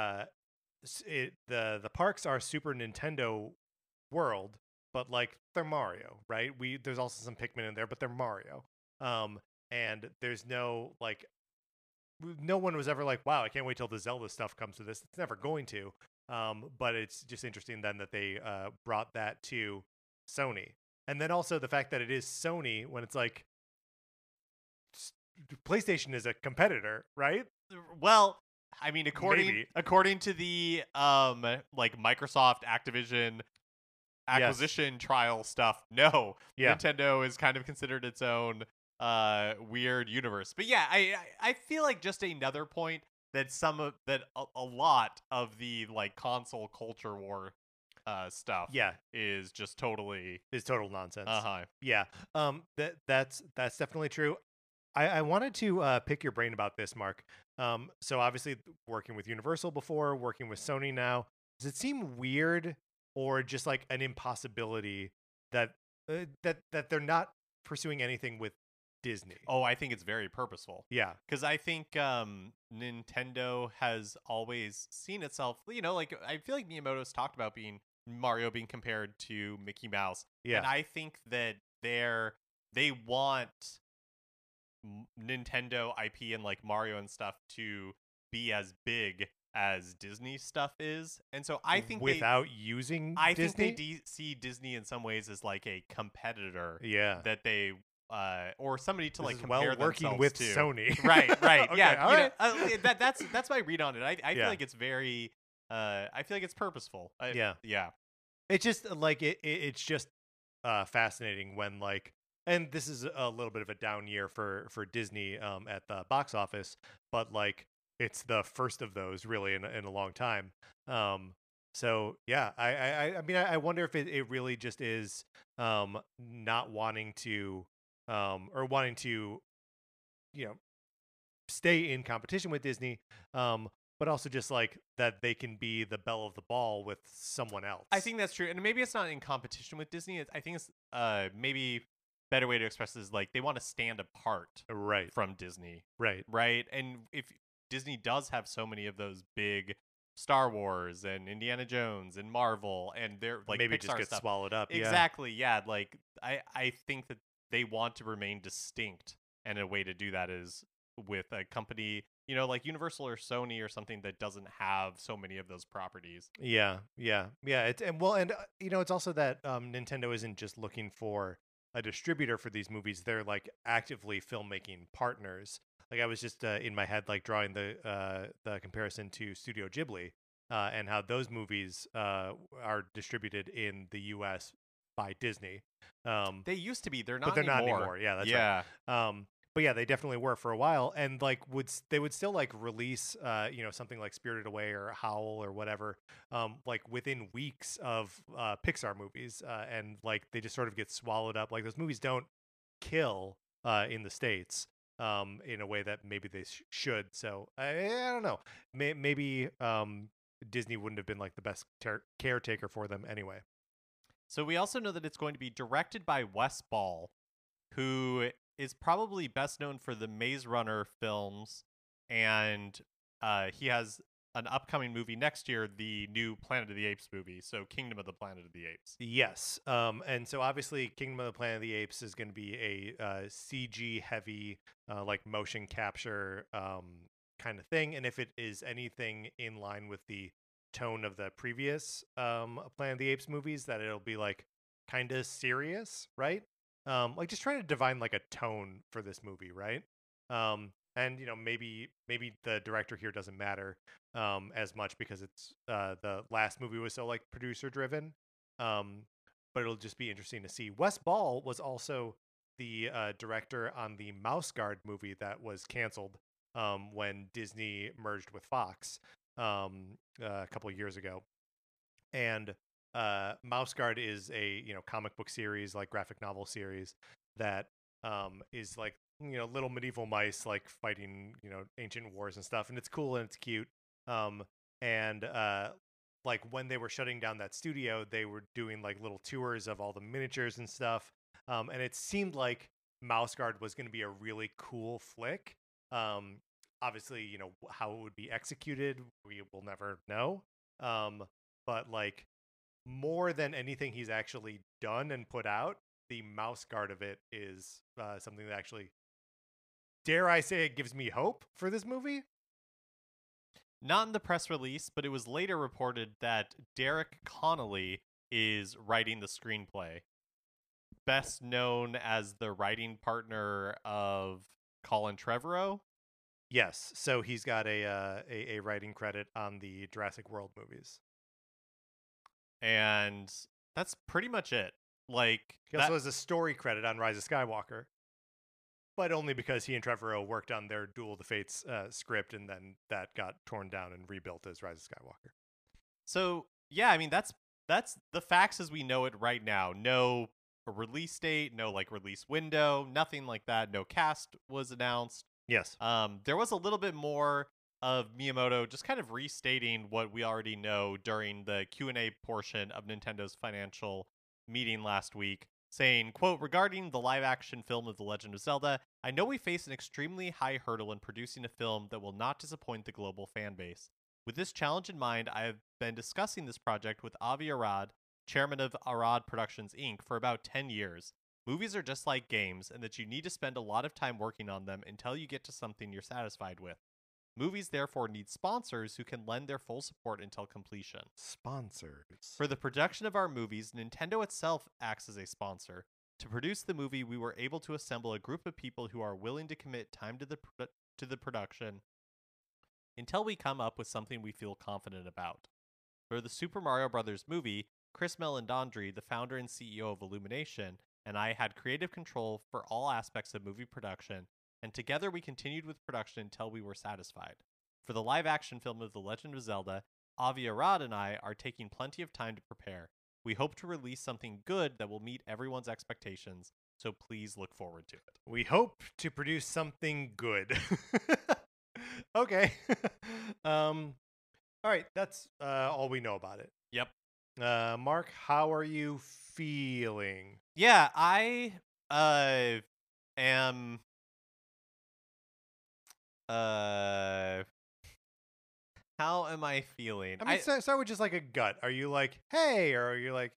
the parks are Super Nintendo world, but like they're Mario, right? There's also some Pikmin in there, but they're Mario. And there's no like no one was ever like, wow, I can't wait till the Zelda stuff comes to this. It's never going to. But it's just interesting then that they brought that to Sony. And then also the fact that it is Sony when it's like PlayStation is a competitor, right? Well, I mean, Maybe. according to the like Microsoft Activision acquisition trial stuff, no, Yeah. Nintendo is kind of considered its own weird universe. But yeah, I feel like just another point that a lot of the like console culture war stuff is just total nonsense. Uh-huh. Yeah. That's definitely true. I wanted to pick your brain about this, Mark. So obviously working with Universal before, working with Sony now, does it seem weird or just like an impossibility that that they're not pursuing anything with Disney? Oh, I think it's very purposeful. Yeah. Because I think Nintendo has always seen itself, like I feel like Miyamoto's talked about Mario being compared to Mickey Mouse. Yeah. And I think that they want Nintendo IP and like Mario and stuff to be as big as Disney stuff is. And so I think without using Disney? think they see Disney in some ways as like a competitor. Yeah. That they or somebody to this like compare working themselves with to. Sony. Right. Okay, Yeah. right. That's my read on it. I feel like it's very I feel like it's purposeful. Yeah. It's just like it's just fascinating when like, and this is a little bit of a down year for Disney at the box office, but like it's the first of those really in a long time. So yeah, I mean I wonder if it really just is not wanting to or wanting to stay in competition with Disney, but also just like that they can be the belle of the ball with someone else. I think that's true, and maybe it's not in competition with Disney. I think it's maybe better way to express this is like they want to stand apart from Disney. Right. And if Disney does have so many of those big Star Wars and Indiana Jones and Marvel and they're like maybe Pixar just get stuff. swallowed up. Exactly. Yeah. Like I think that they want to remain distinct, and a way to do that is with a company, like Universal or Sony or something that doesn't have so many of those properties. Yeah. It's it's also that Nintendo isn't just looking for a distributor for these movies. They're like actively filmmaking partners. Like I was just in my head like drawing the comparison to Studio Ghibli and how those movies are distributed in the U.S. by Disney. They used to be. They're not. But they're anymore. not anymore. Yeah, that's right. But yeah, they definitely were for a while, and like they would still like release something like Spirited Away or Howl or whatever like within weeks of Pixar movies, and like they just sort of get swallowed up. Like those movies don't kill in the States in a way that maybe they should. So I don't know. Maybe Disney wouldn't have been like the best caretaker for them anyway. So we also know that it's going to be directed by Wes Ball, who is probably best known for the Maze Runner films, and he has an upcoming movie next year, the new Planet of the Apes movie, so Kingdom of the Planet of the Apes. Yes, and so obviously Kingdom of the Planet of the Apes is going to be a CG heavy, like motion capture kind of thing, and if it is anything in line with the tone of the previous Planet of the Apes movies, that it'll be like kind of serious, right? Like just trying to divine like a tone for this movie, right? And maybe the director here doesn't matter as much because it's the last movie was so like producer driven. But it'll just be interesting to see. Wes Ball was also the director on the Mouse Guard movie that was canceled when Disney merged with Fox a couple of years ago. And Mouse Guard is a comic book series, like graphic novel series that is like little medieval mice like fighting ancient wars and stuff, and it's cool and it's cute. And like when they were shutting down that studio, they were doing like little tours of all the miniatures and stuff. And it seemed like Mouse Guard was going to be a really cool flick. Obviously, how it would be executed, we will never know. But like more than anything he's actually done and put out, the Mouse Guard of it is something that actually, dare I say, it gives me hope for this movie. Not in the press release, but it was later reported that Derek Connolly is writing the screenplay. Best known as the writing partner of Colin Trevorrow. Yes, so he's got a writing credit on the Jurassic World movies. And that's pretty much it. Like, he also has a story credit on Rise of Skywalker, but only because he and Trevorrow worked on their Duel of the Fates script, and then that got torn down and rebuilt as Rise of Skywalker. So yeah, I mean that's the facts as we know it right now. No release date, no like release window, nothing like that. No cast was announced. Yes. There was a little bit more of Miyamoto just kind of restating what we already know during the Q&A portion of Nintendo's financial meeting last week, saying, quote, regarding the live-action film of The Legend of Zelda, I know we face an extremely high hurdle in producing a film that will not disappoint the global fan base. With this challenge in mind, I have been discussing this project with Avi Arad, chairman of Arad Productions, Inc., for about 10 years. Movies are just like games, and that you need to spend a lot of time working on them until you get to something you're satisfied with. Movies, therefore, need sponsors who can lend their full support until completion. Sponsors. For the production of our movies, Nintendo itself acts as a sponsor. To produce the movie, we were able to assemble a group of people who are willing to commit time to the production until we come up with something we feel confident about. For the Super Mario Bros. Movie, Chris Meledandri, the founder and CEO of Illumination, and I had creative control for all aspects of movie production, and together we continued with production until we were satisfied. For the live-action film of The Legend of Zelda, Avi Arad and I are taking plenty of time to prepare. We hope to release something good that will meet everyone's expectations, so please look forward to it. We hope to produce something good. Okay. All right, that's all we know about it. Yep. Mark, how are you feeling? Yeah, I am how am I feeling? I mean, start with just like a gut. Are you like, hey, or are you like,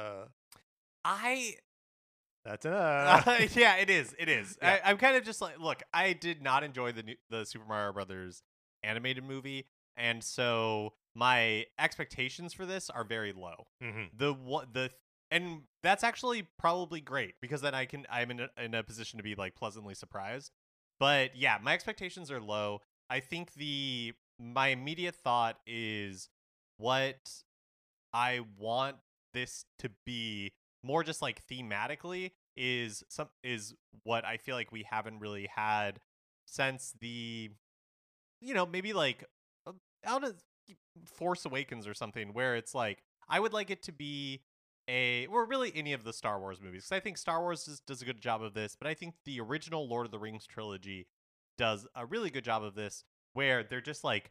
That's an yeah, it is. It is. Yeah. I'm kind of just like, look, I did not enjoy the Super Mario Brothers animated movie, and so my expectations for this are very low. Mm-hmm. And that's actually probably great because then I'm in a position to be like pleasantly surprised. But yeah, my expectations are low. I think my immediate thought is what I want this to be more just like thematically is what I feel like we haven't really had since the maybe like out of Force Awakens or something, where it's like I would like it to be or really any of the Star Wars movies, because I think Star Wars does a good job of this, but I think the original Lord of the Rings trilogy does a really good job of this, where they're just like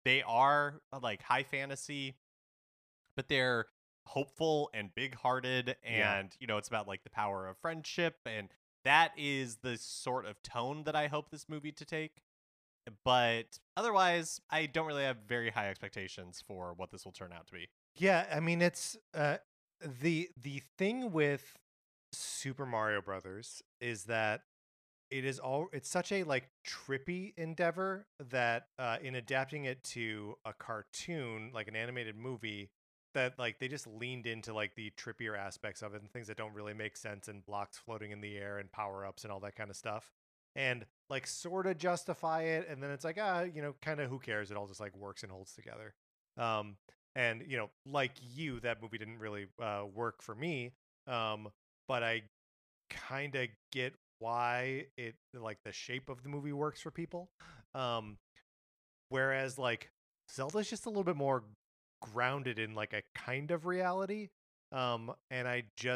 they are like high fantasy, but they're hopeful and big-hearted, Yeah. and it's about like the power of friendship, and that is the sort of tone that I hope this movie to take. But otherwise, I don't really have very high expectations for what this will turn out to be. Yeah, I mean it's the thing with Super Mario Brothers is that it's such a like trippy endeavor that in adapting it to a cartoon, like an animated movie, that like they just leaned into like the trippier aspects of it and things that don't really make sense, and blocks floating in the air and power-ups and all that kind of stuff, and like sort of justify it, and then it's like kind of who cares, it all just like works and holds together. um and like that movie didn't really work for me, but I kind of get why it like the shape of the movie works for people. Um Whereas like Zelda's just a little bit more grounded in like a kind of reality. And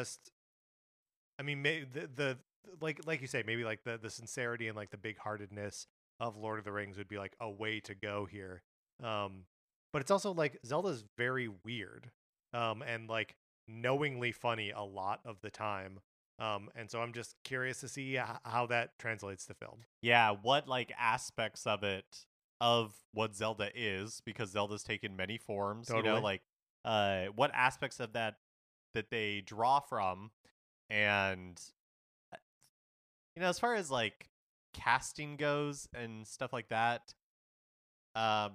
I mean the like you say, maybe like the sincerity and like the big heartedness of Lord of the Rings would be like a way to go here. But it's also like Zelda's very weird. And like knowingly funny a lot of the time. And so I'm just curious to see how that translates to film. Yeah, what like aspects of what Zelda is, because Zelda's taken many forms, Totally. like what aspects of that they draw from, and uh, as far as like casting goes and stuff like that, um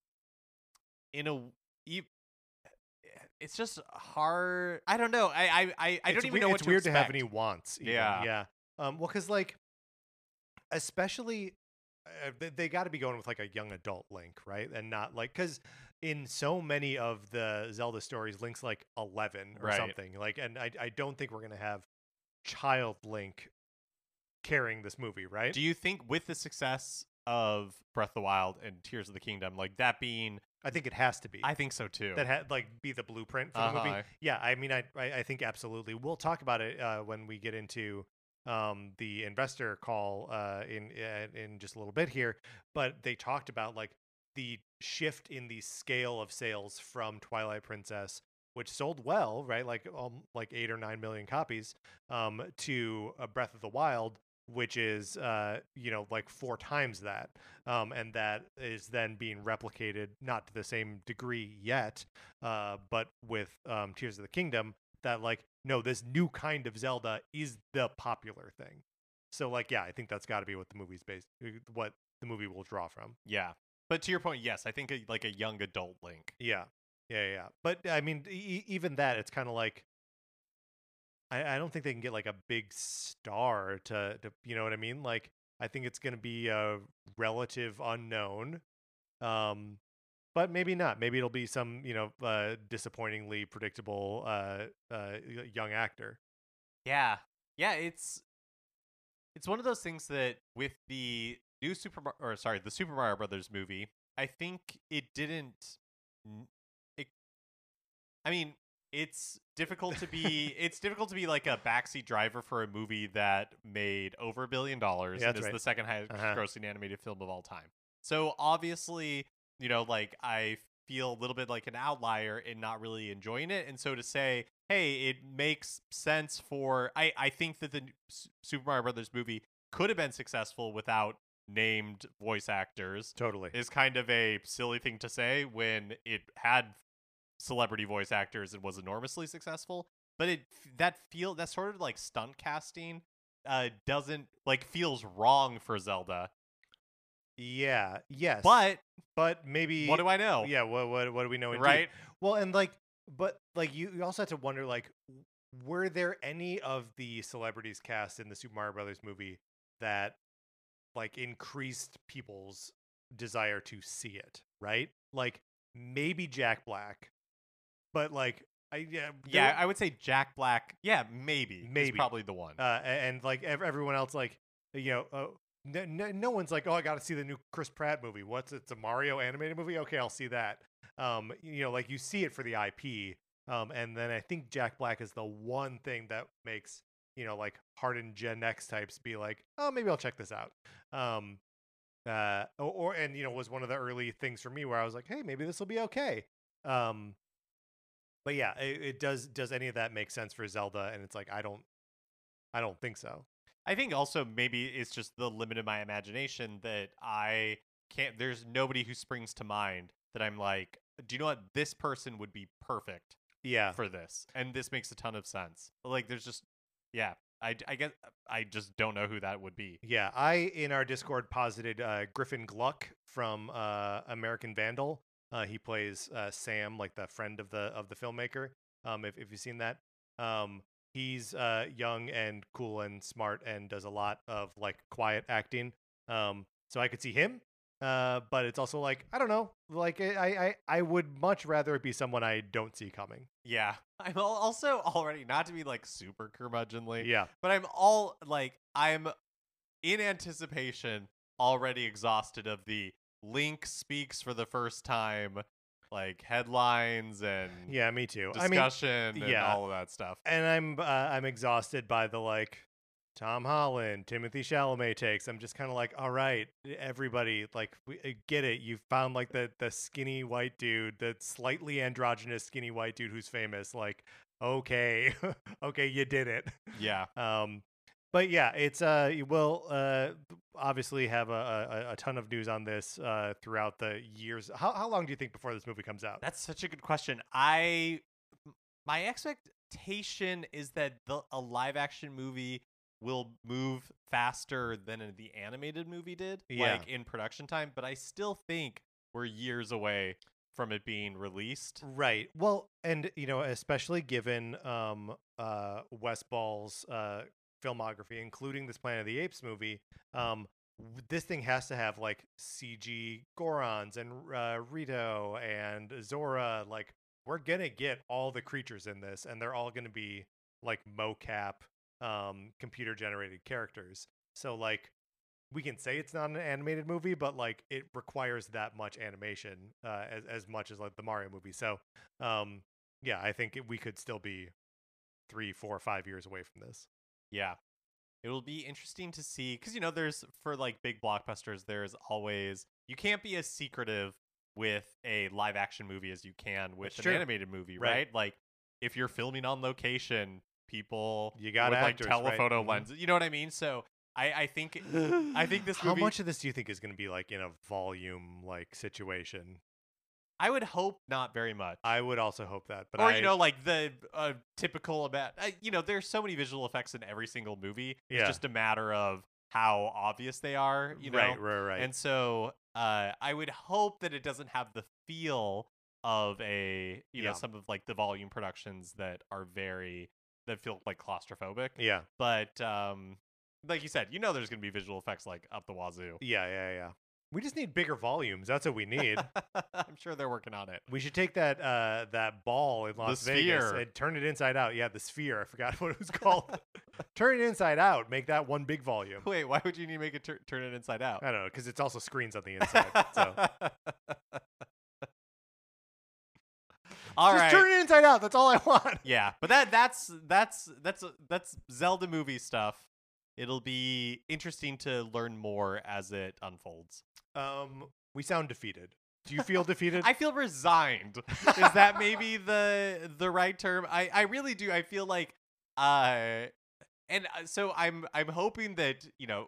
in a e- it's just hard. I don't know. I don't even know what It's to weird to have expect. any wants. Even. Yeah. Yeah. Well, because like, especially, they got to be going with like a young adult Link, right? And not like, because in so many of the Zelda stories, Link's like 11 or Right. something. Like, and I don't think we're gonna have child Link carrying this movie, right? Do you think with the success of Breath of the Wild and Tears of the Kingdom, like that being, I think it has to be. I think so too. That had like be the blueprint for the movie. Yeah, I mean, I think absolutely. We'll talk about it when we get into the investor call in just a little bit here. But they talked about like the shift in the scale of sales from Twilight Princess, which sold well, right? Like 8 or 9 million copies, to Breath of the Wild, which is like 4 times that, and that is then being replicated, not to the same degree yet, but with Tears of the Kingdom, that like no, this new kind of Zelda is the popular thing. So like yeah, I think that's got to be what the movie's based, what the movie will draw from. Yeah, but to your point, yes, I think like a young adult Link. Yeah, yeah. But I mean, even that, it's kind of like I don't think they can get like a big star to you know what I mean? Like I think it's going to be a relative unknown. Um but maybe not. Maybe it'll be some, disappointingly predictable young actor. Yeah, yeah. It's one of those things that with the new the Super Mario Brothers movie, I think it didn't. It, I mean, it's difficult to be like a backseat driver for a movie that made over $1 billion Yeah, and that's is right. the second highest grossing animated film of all time. So obviously, like I feel a little bit like an outlier in not really enjoying it. And so to say, hey, it makes sense for I think that the Super Mario Brothers movie could have been successful without named voice actors. Totally. Is kind of a silly thing to say when it had celebrity voice actors and was enormously successful. But that sort of like stunt casting doesn't like feels wrong for Zelda. Yeah. Yes. But maybe what do I know? Yeah. What do we know? Indeed? Right. Well, and like, but like you also have to wonder like, were there any of the celebrities cast in the Super Mario Brothers movie that like increased people's desire to see it? Right. Like maybe Jack Black, but like I would say Jack Black. Yeah, maybe is probably the one. And like everyone else, like no one's like, oh, I got to see the new Chris Pratt movie. It's a Mario animated movie? Okay, I'll see that. Like you see it for the IP. And then I think Jack Black is the one thing that makes like hardened Gen X types be like, oh, maybe I'll check this out. and was one of the early things for me where I was like, hey, maybe this will be okay. But yeah, it does any of that make sense for Zelda? And it's like I don't think so. I think also maybe it's just the limit of my imagination that I can't. There's nobody who springs to mind that I'm like, do you know what? This person would be perfect Yeah. for this, and this makes a ton of sense. Like, there's just, yeah. I guess I just don't know who that would be. Yeah, I in our Discord posited Griffin Gluck from American Vandal. He plays Sam, like the friend of the filmmaker. If you've seen that, he's young and cool and smart and does a lot of like quiet acting. So I could see him. But it's also like I don't know. Like I would much rather it be someone I don't see coming. Yeah, I'm also already not to be like super curmudgeonly. Yeah, but I'm in anticipation already exhausted of the Link speaks for the first time, like headlines and yeah, me too. discussion and all of that stuff. And I'm exhausted by the like Tom Holland, Timothy Chalamet takes. I'm just kind of like, all right, everybody, like, we get it. You found like the skinny white dude, the slightly androgynous skinny white dude who's famous. Like, okay, okay, you did it. Yeah. But yeah, it's we'll obviously have a ton of news on this throughout the years. How long do you think before this movie comes out? That's such a good question. My expectation is that a live action movie will move faster than the animated movie did, like in production time, but I still think we're years away from it being released. Right. Well, and especially given Wes Ball's filmography, including this Planet of the Apes movie, this thing has to have like CG Gorons and Rito and Zora. Like, we're gonna get all the creatures in this, and they're all gonna be like mocap computer generated characters. So like we can say it's not an animated movie, but like it requires that much animation as much as like the Mario movie. So yeah, I think we could still be 3, 4, 5 years away from this. Yeah, it'll be interesting to see because there's for like big blockbusters, there's always you can't be as secretive with a live action movie as you can with an animated movie, right? Like if you're filming on location, people you got with actors, like telephoto right? lenses. You know what I mean? So I think this movie. How much of this do you think is going to be like in a volume like situation? I would hope not very much. I would also hope that, but like the typical about there's so many visual effects in every single movie. It's just a matter of how obvious they are. Right. And so I would hope that it doesn't have the feel of a some of like the volume productions that are that feel like claustrophobic. Yeah. But like you said, there's gonna be visual effects like up the wazoo. Yeah. We just need bigger volumes. That's what we need. I'm sure they're working on it. We should take that ball in Las Vegas and turn it inside out. Yeah, the sphere. I forgot what it was called. Turn it inside out. Make that one big volume. Wait, why would you need to make it turn it inside out? I don't know, because it's also screens on the inside. So. All right. Just turn it inside out. That's all I want. Yeah, but that's Zelda movie stuff. It'll be interesting to learn more as it unfolds. We sound defeated. Do you feel defeated? I feel resigned. Is that maybe the right term? I really do. I feel like so I'm hoping that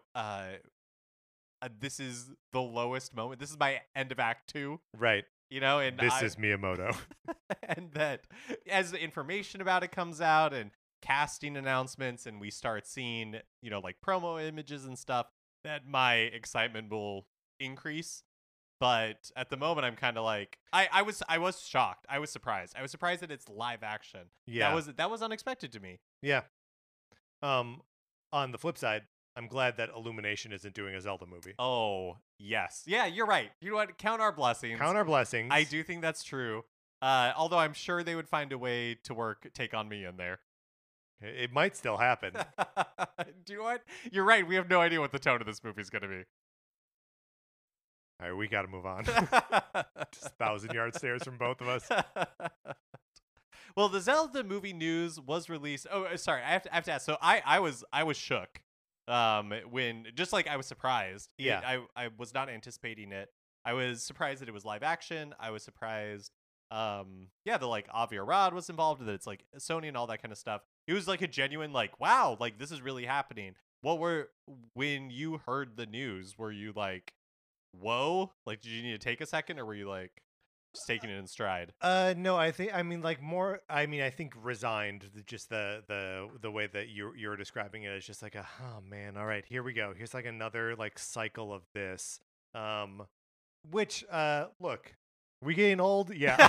this is the lowest moment. This is my end of Act 2. Right. And this is Miyamoto. And that as information about it comes out and casting announcements and we start seeing, like promo images and stuff, that my excitement will increase. But at the moment, I'm kind of like, I was shocked. I was surprised. I was surprised that it's live action. Yeah. That was unexpected to me. Yeah. On the flip side, I'm glad that Illumination isn't doing a Zelda movie. Oh, yes. Yeah, you're right. You know what? Count our blessings. Count our blessings. I do think that's true. Although I'm sure they would find a way to Take On Me in there. It might still happen. Do you know what? You're right. We have no idea what the tone of this movie is going to be. All right, we got to move on. Just 1,000-yard stares from both of us. Well, the Zelda movie news was released. Oh, sorry. I have to ask. So I was shook when just like I was surprised. Yeah. I was not anticipating it. I was surprised that it was live action. I was surprised. Yeah, the like Avi Arad was involved, that it's like Sony and all that kind of stuff. It was like a genuine like, wow, like this is really happening. When you heard the news, were you like, whoa? Like, did you need to take a second, or were you like just taking it in stride? No, I think, I mean, like, more, I mean, I think resigned, just the way that you're describing it is just like oh man, all right, here we go. Here's like another like cycle of this. Which look, we getting old? Yeah,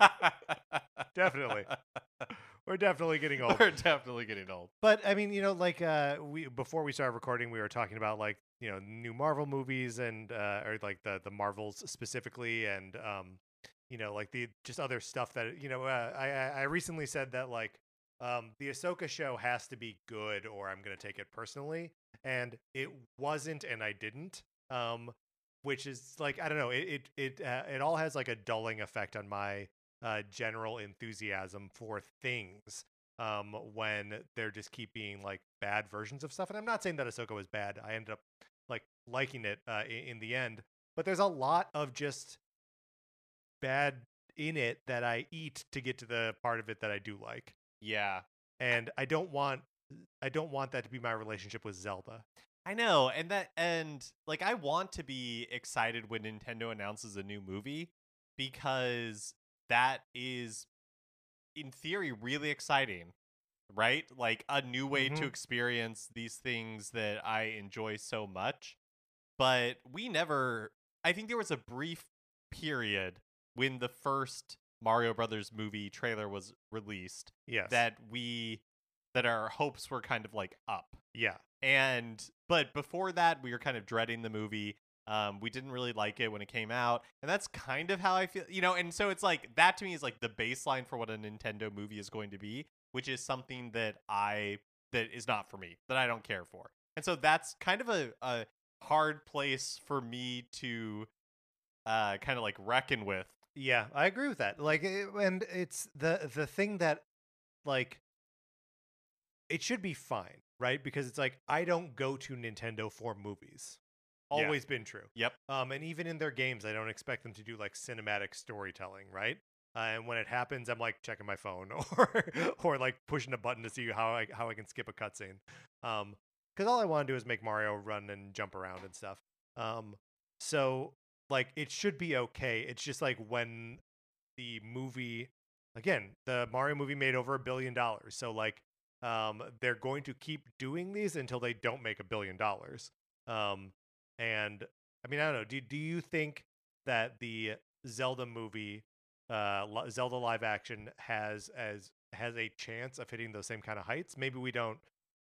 definitely. We're definitely getting old. We're definitely getting old. But I mean, like we before we started recording, we were talking about like new Marvel movies and or like the Marvels specifically, and like the just other stuff that I recently said that like the Ahsoka show has to be good or I'm gonna take it personally, and it wasn't, and I didn't. Which is like, I don't know, it all has like a dulling effect on my general enthusiasm for things when they're just keep being like bad versions of stuff. And I'm not saying that Ahsoka was bad. I ended up like liking it in the end, but there's a lot of just bad in it that I eat to get to the part of it that I do like. Yeah. And I don't want that to be my relationship with Zelda. I know, and like I want to be excited when Nintendo announces a new movie, because that is in theory really exciting, right? Like a new way to experience these things that I enjoy so much. But I think there was a brief period when the first Mario Brothers movie trailer was released, yes, that our hopes were kind of like up. Yeah. But before that, we were kind of dreading the movie. We didn't really like it when it came out, and that's kind of how I feel, and so it's like that to me is like the baseline for what a Nintendo movie is going to be, which is something that is not for me, that I don't care for. And so that's kind of a hard place for me to kind of like reckon with. Yeah, I agree with that. Like, and it's the thing that like it should be fine, right? Because it's like I don't go to Nintendo for movies. Always been true. Yep. And even in their games, I don't expect them to do like cinematic storytelling, right? And when it happens, I'm like checking my phone or like pushing a button to see how I can skip a cutscene. Because all I want to do is make Mario run and jump around and stuff. So like it should be okay. It's just like when the movie, again, the Mario movie made over $1 billion. So like they're going to keep doing these until they don't make $1 billion. And I mean, I don't know. Do you think that the Zelda movie, Zelda live action, has a chance of hitting those same kind of heights? Maybe we don't.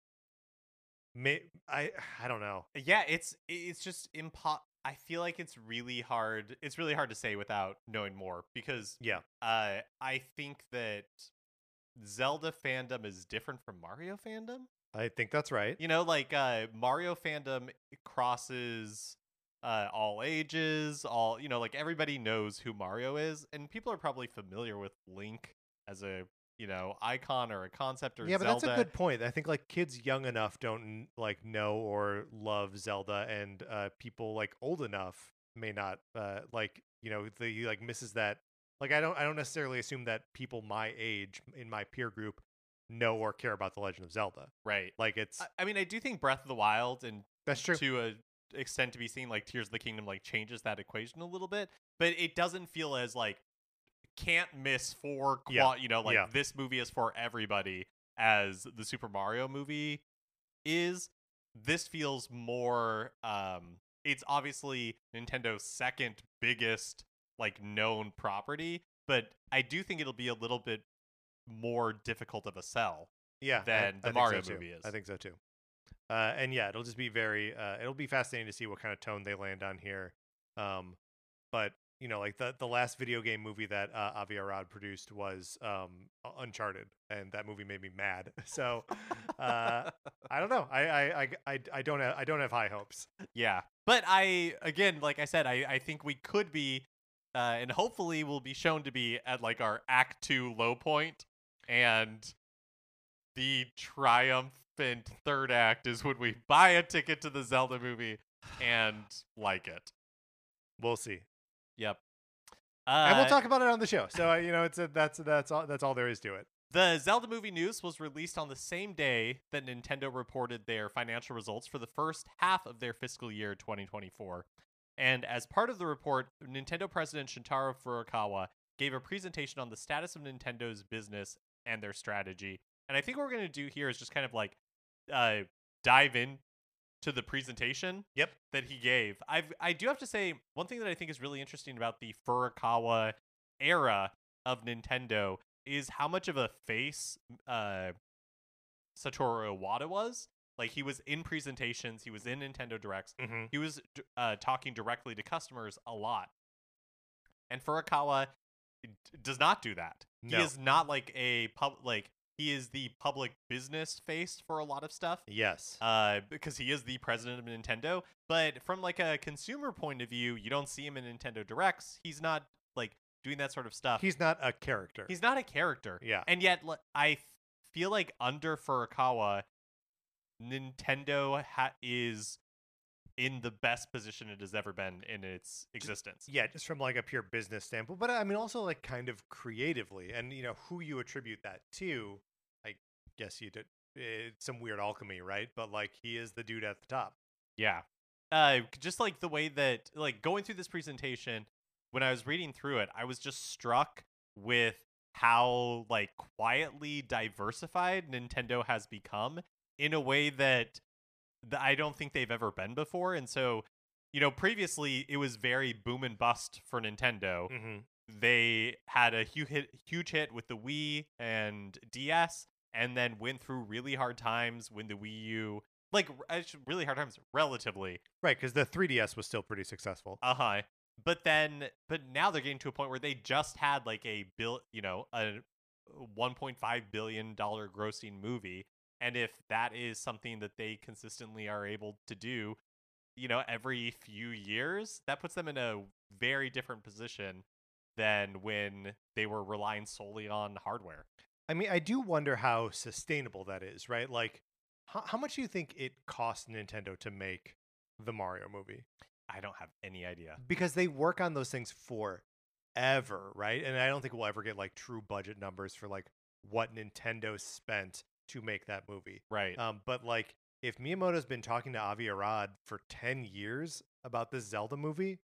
I don't know. Yeah, it's just I feel like it's really hard. It's really hard to say without knowing more, because I think that Zelda fandom is different from Mario fandom. I think that's right. Like Mario fandom crosses all ages, like everybody knows who Mario is, and people are probably familiar with Link as a icon or a concept, or Zelda. But that's a good point. I think like kids young enough don't like know or love Zelda, and people like old enough may not like the like misses that. Like I don't necessarily assume that people my age in my peer group know or care about The Legend of Zelda. Right. Like it's I mean, I do think Breath of the Wild, and that's true, to a extent to be seen, like Tears of the Kingdom like changes that equation a little bit, but it doesn't feel as like can't miss for this movie is for everybody as the Super Mario movie is. This feels more it's obviously Nintendo's second biggest like known property, but I do think it'll be a little bit more difficult of a sell than the Mario movie is. I think so too. And yeah, it'll just be it'll be fascinating to see what kind of tone they land on here. But like the last video game movie that Avi Arad produced was Uncharted, and that movie made me mad. So I don't know. I don't have high hopes. Yeah, but again, like I said, I think we could be, and hopefully we'll be shown to be at like our Act 2 low point, and the triumphant third act is when we buy a ticket to the Zelda movie and like it. We'll see. Yep. And we'll talk about it on the show. So that's all there is to it. The Zelda movie news was released on the same day that Nintendo reported their financial results for the first half of their fiscal year 2024. And as part of the report, Nintendo President Shintaro Furukawa gave a presentation on the status of Nintendo's business and their strategy. And I think what we're going to do here is just kind of like dive in to the presentation that he gave. I do have to say, one thing that I think is really interesting about the Furukawa era of Nintendo is how much of a face Satoru Iwata was. Like, he was in presentations, he was in Nintendo Directs, he was talking directly to customers a lot. And Furukawa does not do that. No. He is not like he is the public business face for a lot of stuff. Yes. Because he is the president of Nintendo. But from like a consumer point of view, you don't see him in Nintendo Directs. He's not like doing that sort of stuff. He's not a character. He's not a character. Yeah. And yet I feel like under Furukawa, Nintendo is in the best position it has ever been in its existence. Yeah, just from like a pure business standpoint, but I mean also like kind of creatively, and you know who you attribute that to. I guess you did some weird alchemy, right? But like he is the dude at the top. Yeah. Just like the way that like going through this presentation, when I was reading through it, I was just struck with how like quietly diversified Nintendo has become in a way that I don't think they've ever been before. And so, you know, previously it was very boom and bust for Nintendo. They had a huge hit with the Wii and DS, and then went through really hard times when the Wii U, like really hard times relatively. Right, because the 3DS was still pretty successful. But now they're getting to a point where they just had like a $1.5 billion grossing movie. And if that is something that they consistently are able to do, you know, every few years, that puts them in a very different position than when they were relying solely on hardware. I mean, I do wonder how sustainable that is, right? Like, how much do you think it cost Nintendo to make the Mario movie? I don't have any idea. Because they work on those things forever, right? And I don't think we'll ever get like true budget numbers for like what Nintendo spent to make that movie. Right. But like if Miyamoto's been talking to Avi Arad for 10 years about this Zelda movie,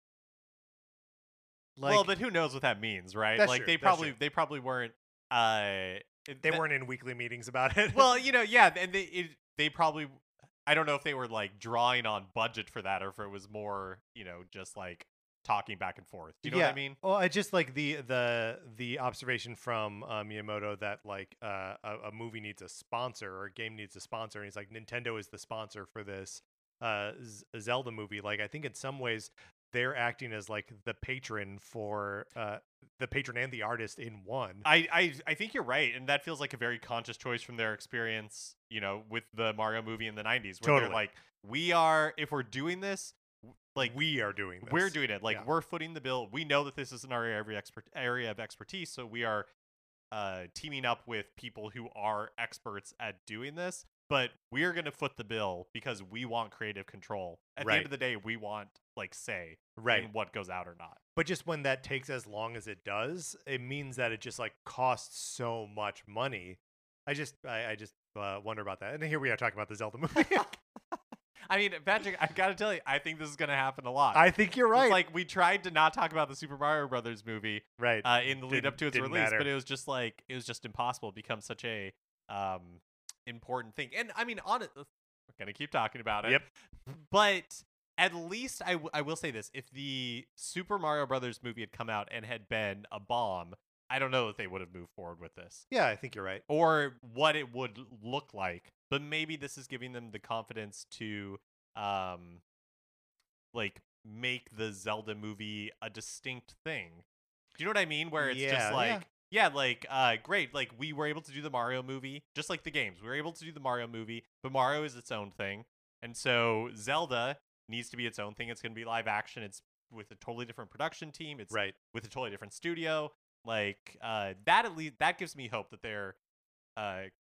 like, well, but who knows what that means, right? That's like true, they probably weren't they weren't in weekly meetings about it. Well, you know, yeah, and they probably, I don't know if they were like drawing on budget for that or if it was more, you know, just like talking back and forth. Do you know what I mean? Well, I just like the observation from Miyamoto that like a movie needs a sponsor or a game needs a sponsor, and he's like, Nintendo is the sponsor for this Zelda movie. Like, I think in some ways they're acting as like the patron for the patron and the artist in one. I think you're right, and that feels like a very conscious choice from their experience, you know, with the Mario movie in the 90s, where they're like, if we're doing this, like we are doing this. We're doing it. Like, we're footing the bill. We know that this is an area of expertise, so we are teaming up with people who are experts at doing this. But we're going to foot the bill because we want creative control. At the end of the day, we want like say in what goes out or not. But just when that takes as long as it does, it means that it just like costs so much money. I just wonder about that. And here we are talking about the Zelda movie. I mean, Patrick, I gotta tell you, I think this is gonna happen a lot. I think you're right. It's like we tried to not talk about the Super Mario Brothers movie, in the lead up to its release, but it was just impossible. It becomes such a important thing. And I mean, we're gonna keep talking about it. Yep. But at least I will say this: if the Super Mario Brothers movie had come out and had been a bomb, I don't know that they would have moved forward with this. Yeah, I think you're right. Or what it would look like. But maybe this is giving them the confidence to like make the Zelda movie a distinct thing. Do you know what I mean? Where it's just like great, like we were able to do the Mario movie, just like the games. We were able to do the Mario movie, but Mario is its own thing. And so Zelda needs to be its own thing. It's going to be live action. It's with a totally different production team. It's with a totally different studio. Like that at least that gives me hope that they're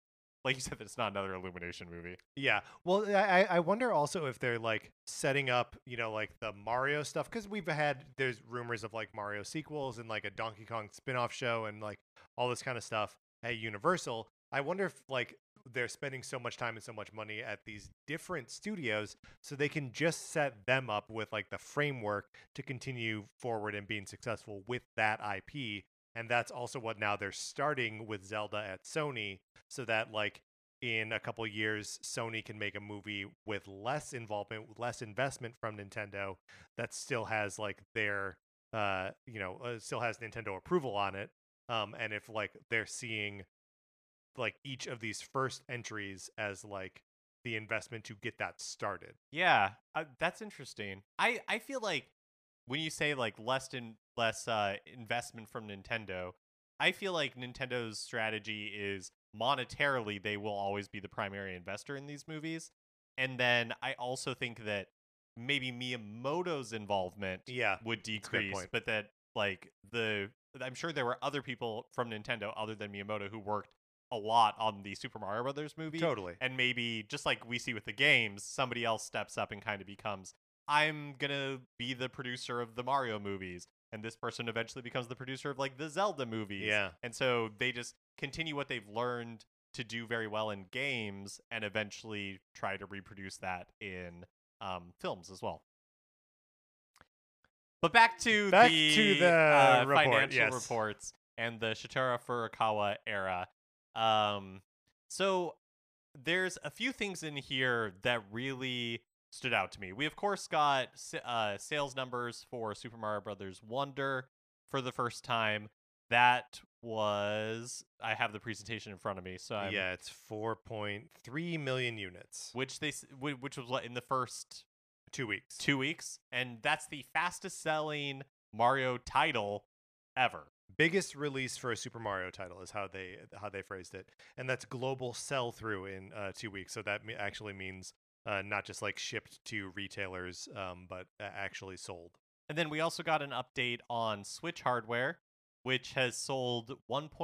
like you said, it's not another Illumination movie. Yeah. Well, I wonder also if they're like setting up, like the Mario stuff, because there's rumors of like Mario sequels and like a Donkey Kong spin-off show and like all this kind of stuff at Universal. I wonder if like they're spending so much time and so much money at these different studios so they can just set them up with like the framework to continue forward and being successful with that IP. And that's also what now they're starting with Zelda at Sony, so that like in a couple years Sony can make a movie with less involvement, with less investment from Nintendo, that still has like their still has Nintendo approval on it. And if like they're seeing like each of these first entries as like the investment to get that started. Yeah, that's interesting. I feel like when you say like less investment from Nintendo, I feel like Nintendo's strategy is monetarily they will always be the primary investor in these movies. And then I also think that maybe Miyamoto's involvement Yeah, would that's a good decrease, point. but that like I'm sure there were other people from Nintendo other than Miyamoto who worked a lot on the Super Mario Brothers movie. Totally. And maybe just like we see with the games, somebody else steps up and kind of becomes, I'm gonna be the producer of the Mario movies, and this person eventually becomes the producer of like the Zelda movies. Yeah. And so they just continue what they've learned to do very well in games and eventually try to reproduce that in films as well. But back to the report, financial yes. reports and the Shitara Furukawa era. So there's a few things in here that really stood out to me. We of course got sales numbers for Super Mario Brothers Wonder for the first time. That was, I have the presentation in front of me, so it's 4.3 million units, which was what, in the first 2 weeks. 2 weeks, and that's the fastest selling Mario title ever. Biggest release for a Super Mario title is how they phrased it, and that's global sell through in 2 weeks. So that actually means not just like shipped to retailers, but actually sold. And then we also got an update on Switch hardware, which has sold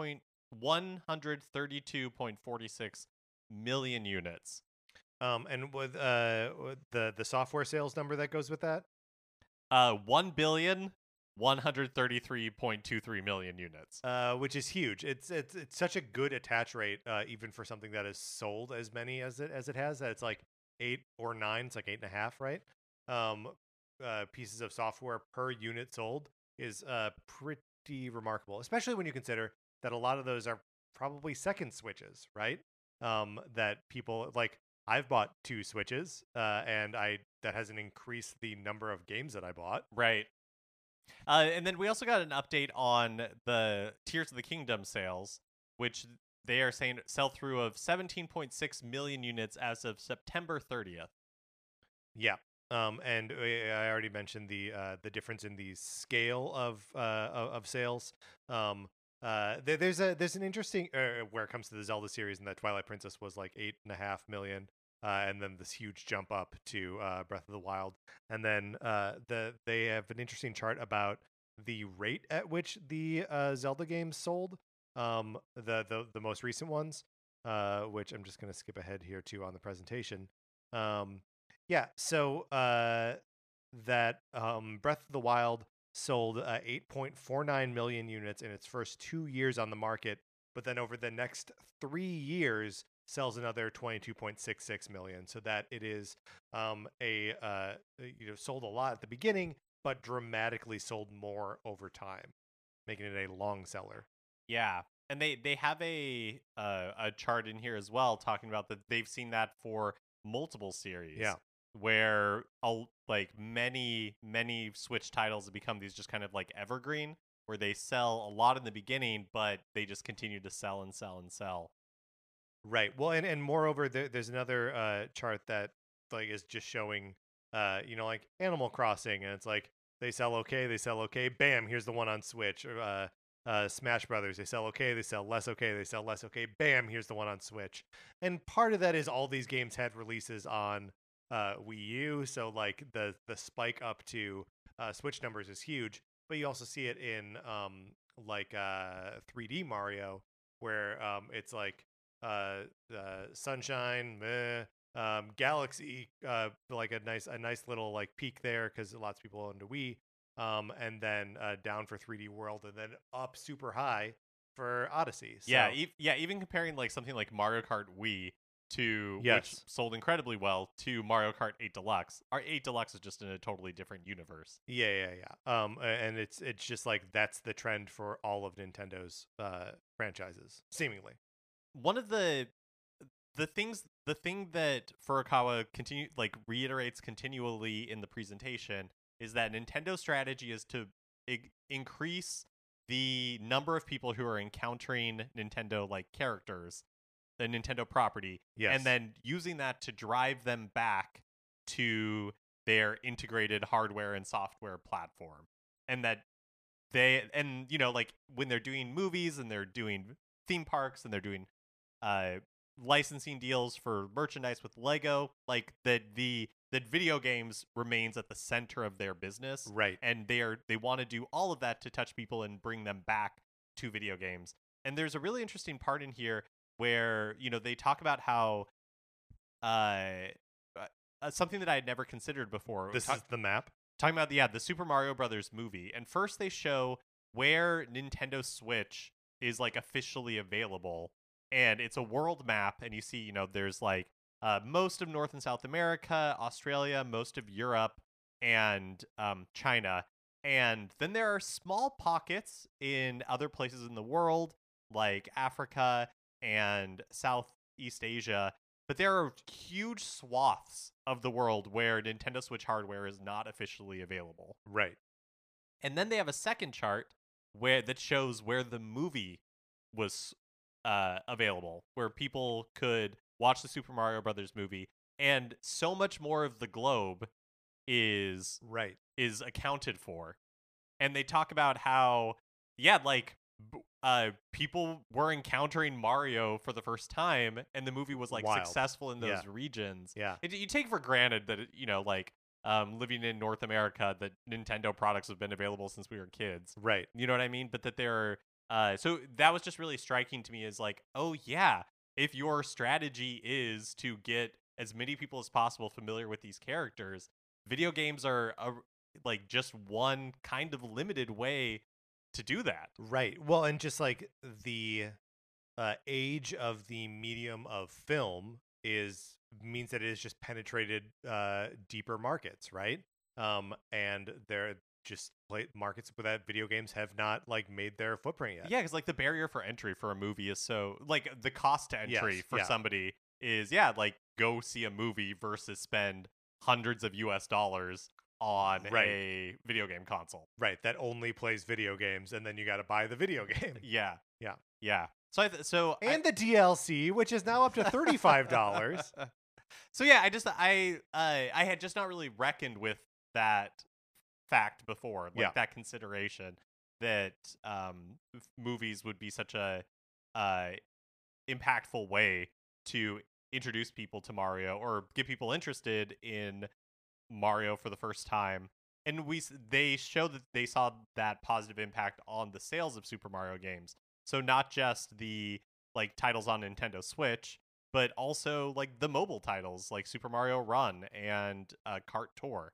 132.46 million units. And with the software sales number that goes with that, 1,133.23 million units. Which is huge. It's such a good attach rate, even for something that is sold as many as it has. That it's like 8 or 9. It's like 8.5, right? Pieces of software per unit sold is pretty remarkable, especially when you consider that a lot of those are probably second Switches, right? That people like. I've bought 2 Switches, and that hasn't increased the number of games that I bought. Right. And then we also got an update on the Tears of the Kingdom sales, which they are saying sell-through of 17.6 million units as of September 30th. Yeah. And I already mentioned the difference in the scale of sales. There's an interesting where it comes to the Zelda series, and that Twilight Princess was like 8.5 million, and then this huge jump up to Breath of the Wild, and then they have an interesting chart about the rate at which the Zelda games sold, the most recent ones, which I'm just gonna skip ahead here to on the presentation. Yeah, so that Breath of the Wild sold 8.49 million units in its first 2 years on the market, but then over the next 3 years sells another 22.66 million. So that it is sold a lot at the beginning, but dramatically sold more over time, making it a long seller. Yeah. And they have a chart in here as well talking about that they've seen that for multiple series. Yeah. Where like many Switch titles have become these just kind of like evergreen, where they sell a lot in the beginning, but they just continue to sell and sell and sell. Right. Well, and moreover, there's another chart that like is just showing, like Animal Crossing, and it's like they sell okay, bam, here's the one on Switch. Or Smash Brothers, they sell okay, they sell less okay, bam, here's the one on Switch. And part of that is all these games had releases on Wii U, so like the spike up to Switch numbers is huge, but you also see it in 3D Mario, where it's like Sunshine, meh. Galaxy, like a nice little like peak there because lots of people owned a Wii. And then down for 3D World, and then up super high for Odyssey. So, yeah, even comparing like something like Mario Kart Wii to which yes. sold incredibly well to Mario Kart 8 Deluxe. Our 8 Deluxe is just in a totally different universe. Yeah. And it's just like that's the trend for all of Nintendo's franchises, seemingly. One of the thing that Furukawa reiterates continually in the presentation is that Nintendo's strategy is to increase the number of people who are encountering Nintendo like characters, the Nintendo property, Yes. and then using that to drive them back to their integrated hardware and software platform. And that like when they're doing movies and they're doing theme parks and they're doing licensing deals for merchandise with Lego, like that video games remains at the center of their business, right? And they want to do all of that to touch people and bring them back to video games. And there's a really interesting part in here where they talk about how something that I had never considered before. This is the map talking about the Super Mario Brothers movie, and first they show where Nintendo Switch is like officially available. And it's a world map, and you see, there's like most of North and South America, Australia, most of Europe, and China. And then there are small pockets in other places in the world, like Africa and Southeast Asia. But there are huge swaths of the world where Nintendo Switch hardware is not officially available. Right. And then they have a second chart that shows where the movie was available, where people could watch the Super Mario Brothers movie, and so much more of the globe is accounted for. And they talk about how people were encountering Mario for the first time, and the movie was like successful in those regions. Yeah, you take for granted that living in North America, that Nintendo products have been available since we were kids, right? You know what I mean? But that there are so that was just really striking to me, is like, oh yeah, if your strategy is to get as many people as possible familiar with these characters, video games are like just one kind of limited way to do that. Right. Well, and just like the age of the medium of film means that it has just penetrated deeper markets, right? And they're just markets where that video games have not like made their footprint yet. Yeah, because like the barrier for entry for a movie is so like the cost to entry for somebody is like go see a movie versus spend hundreds of US dollars on a video game console. Right, that only plays video games, and then you got to buy the video game. Yeah. So the DLC, which is now up to $35. So yeah, I had just not really reckoned with that fact before, that consideration that movies would be such a impactful way to introduce people to Mario or get people interested in Mario for the first time. And they show that they saw that positive impact on the sales of Super Mario games. So not just the like titles on Nintendo Switch, but also like the mobile titles like Super Mario Run and Kart Tour.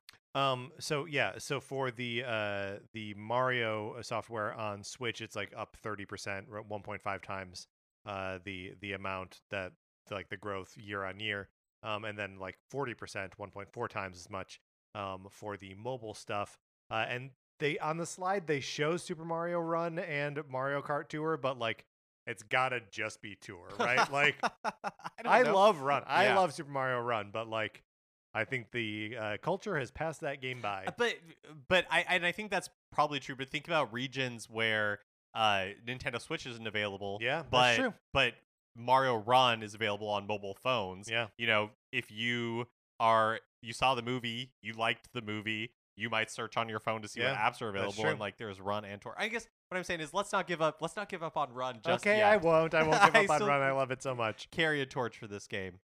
So for the Mario software on Switch, it's like up 30%, 1.5 times the amount that like the growth year on year. And then like 40%, 1.4 times as much for the mobile stuff. And they on the slide they show Super Mario Run and Mario Kart Tour, but like it's gotta just be Tour, right? Like I love Run, I love Super Mario Run, but like I think the culture has passed that game by. But I think that's probably true. But think about regions where Nintendo Switch isn't available. Yeah, that's true. But Mario Run is available on mobile phones. Yeah. If you saw the movie, you liked the movie, you might search on your phone to see what apps are available, and like there's Run and Tour. I guess what I'm saying is let's not give up on Run just yet. I won't give up on Run. I love it so much. Carry a torch for this game.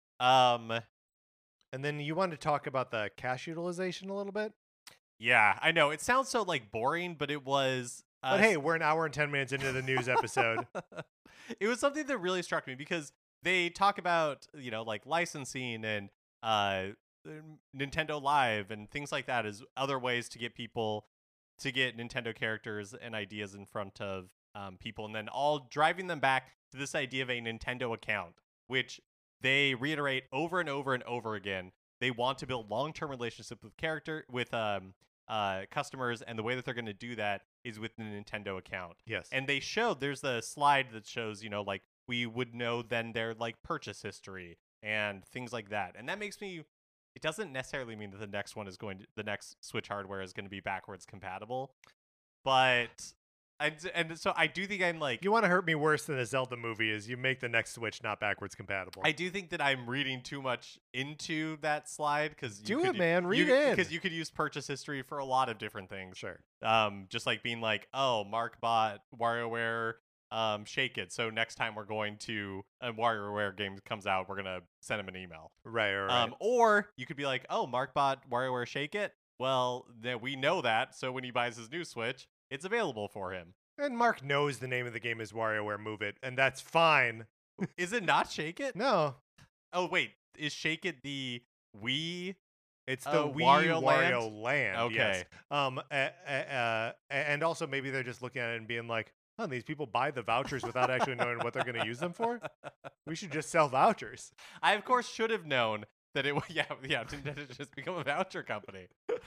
And then you want to talk about the cash utilization a little bit? Yeah, I know. It sounds so like boring, but it was But hey, we're an hour and 10 minutes into the news episode. It was something that really struck me because they talk about, like licensing and Nintendo Live and things like that as other ways to get people to get Nintendo characters and ideas in front of people, and then all driving them back to this idea of a Nintendo account, which they reiterate over and over and over again. They want to build long-term relationships with customers, and the way that they're going to do that is with the Nintendo account. Yes. And they showed, there's a slide that shows, like we would know then their like purchase history and things like that. And that makes me, it doesn't necessarily mean that the next Switch hardware is going to be backwards compatible, but so I do think I'm like, you want to hurt me worse than a Zelda movie is you make the next Switch not backwards compatible. I do think that I'm reading too much into that slide because read in, because you could use purchase history for a lot of different things. Sure. Just like being like, oh, Mark bought WarioWare Shake It, so next time we're going to a WarioWare game comes out, we're gonna send him an email. Right. Or you could be like, oh, Mark bought WarioWare Shake It. Well, we know that, so when he buys his new Switch, it's available for him. And Mark knows the name of the game is WarioWare Move It, and that's fine. Is it not Shake It? No. Oh, wait. Is Shake It the Wii? It's the Wii Wario Land. Okay. Yes. And also maybe they're just looking at it and being like, oh, these people buy the vouchers without actually knowing what they're going to use them for? We should just sell vouchers. I, of course, should have known that it was, Nintendo just become a voucher company.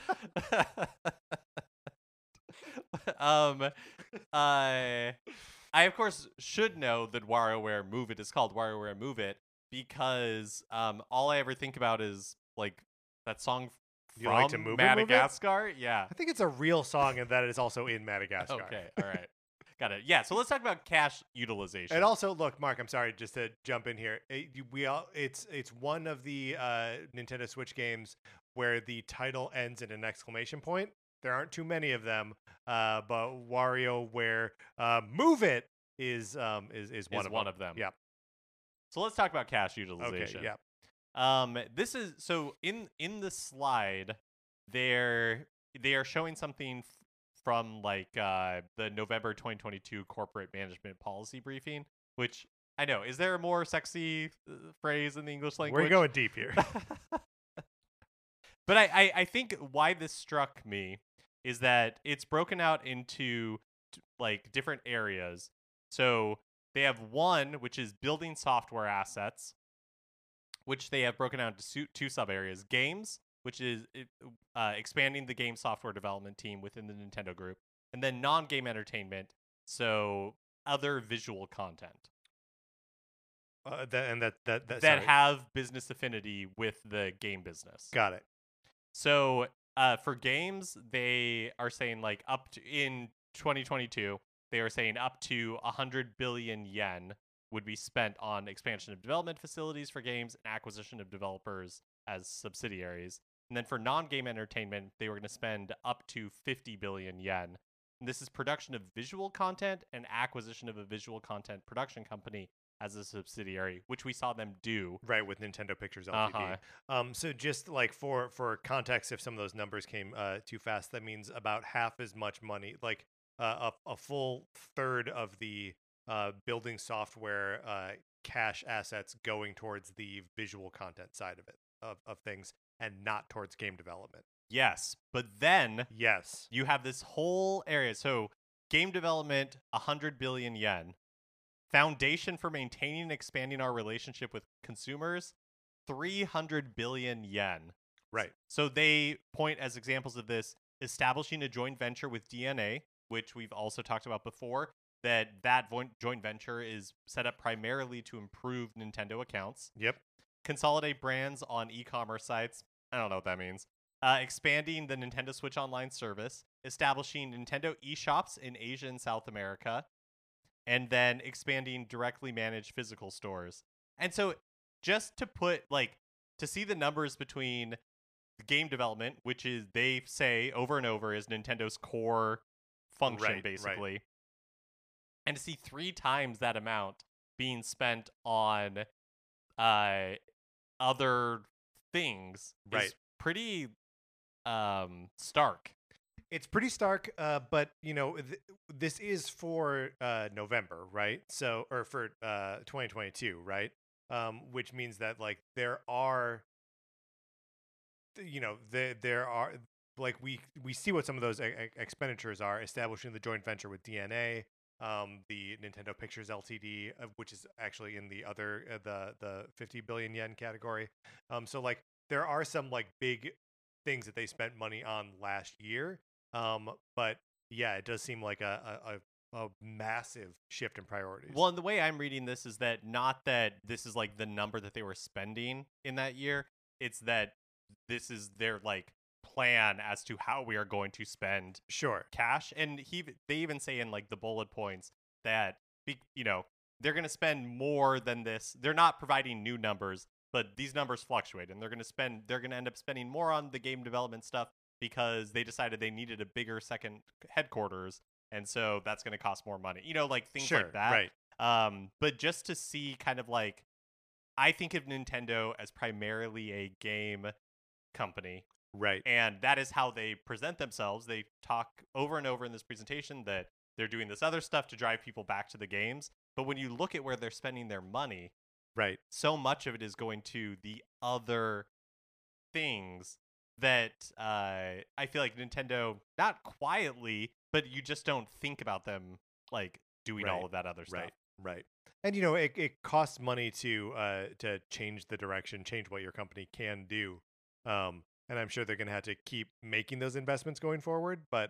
I of course should know that WarioWare Move It is called WarioWare Move It because all I ever think about is like that song You from like to move Madagascar. Yeah, I think it's a real song and that it is also in Madagascar. Okay, all right, got it. Yeah, so let's talk about cash utilization. And also, look, Mark, I'm sorry, just to jump in here. It's one of the Nintendo Switch games where the title ends in an exclamation point. There aren't too many of them, but WarioWare Move It is one of them. Yeah. So let's talk about cash utilization. Okay. Yeah. This is so in the slide, they are showing something from like the November 2022 corporate management policy briefing, which I know, is there a more sexy phrase in the English language? We're going deep here. But I think why this struck me is that it's broken out into like different areas. So they have one, which is building software assets, which they have broken out into two sub areas. Games, which is expanding the game software development team within the Nintendo group. And then non-game entertainment, so other visual content. That have business affinity with the game business. Got it. So for games, they are saying like up to in 2022, they are saying up to 100 billion yen would be spent on expansion of development facilities for games and acquisition of developers as subsidiaries. And then for non-game entertainment, they were going to spend up to 50 billion yen. And this is production of visual content and acquisition of a visual content production company as a subsidiary, which we saw them do. Right, with Nintendo Pictures Ltd. So just like for context, if some of those numbers came too fast, that means about half as much money, like a full third of the building software cash assets going towards the visual content side of it, of things, and not towards game development. Yes, but then yes, you have this whole area. So game development, 100 billion yen. Foundation for maintaining and expanding our relationship with consumers, 300 billion yen. Right. So they point as examples of this, establishing a joint venture with DNA, which we've also talked about before, that joint venture is set up primarily to improve Nintendo accounts. Yep. Consolidate brands on e-commerce sites. I don't know what that means. Expanding the Nintendo Switch Online service, establishing Nintendo eShops in Asia and South America, and then expanding directly managed physical stores. And so just to put, like, to see the numbers between game development, which is, they say over and over, is Nintendo's core function, basically. Right. And to see 3 times that amount being spent on other things is pretty stark. It's pretty stark, but this is for November, right? So, or for 2022, right? Which means that like there are, there are like we see what some of those expenditures are: establishing the joint venture with DNA, the Nintendo Pictures Ltd, which is actually in the other the 50 billion yen category. So like there are some like big things that they spent money on last year. But yeah, it does seem like a massive shift in priorities. Well, and the way I'm reading this is that not that this is like the number that they were spending in that year. It's that this is their like plan as to how we are going to spend cash. And they even say in like the bullet points that they're going to spend more than this. They're not providing new numbers, but these numbers fluctuate, and they're going to end up spending more on the game development stuff because they decided they needed a bigger second headquarters, and so that's going to cost more money. Like things like that. Right. But just to see kind of like, I think of Nintendo as primarily a game company. Right. And that is how they present themselves. They talk over and over in this presentation that they're doing this other stuff to drive people back to the games. But when you look at where they're spending their money, right, so much of it is going to the other things that I feel like Nintendo, not quietly, but you just don't think about them like doing all of that other stuff. Right. And it costs money to change the direction, change what your company can do. And I'm sure they're going to have to keep making those investments going forward. But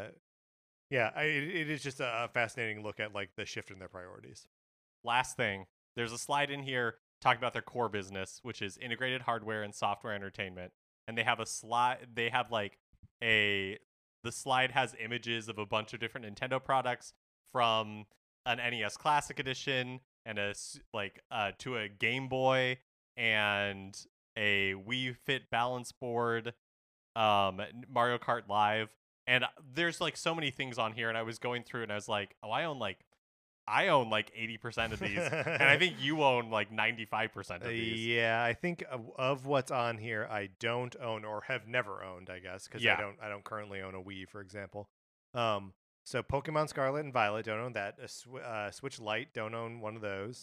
it is just a fascinating look at like the shift in their priorities. Last thing, there's a slide in here talking about their core business, which is integrated hardware and software entertainment. And they have a slide. They have like the slide has images of a bunch of different Nintendo products, from an NES Classic Edition and to a Game Boy and a Wii Fit balance board, Mario Kart Live, and there's like so many things on here. And I was going through and I was like, oh, I own like 80% of these, and I think you own like 95% of these. Yeah, I think of what's on here, I don't own or have never owned, I guess, because I don't currently own a Wii, for example. So Pokemon Scarlet and Violet, don't own that. Switch Lite, don't own one of those.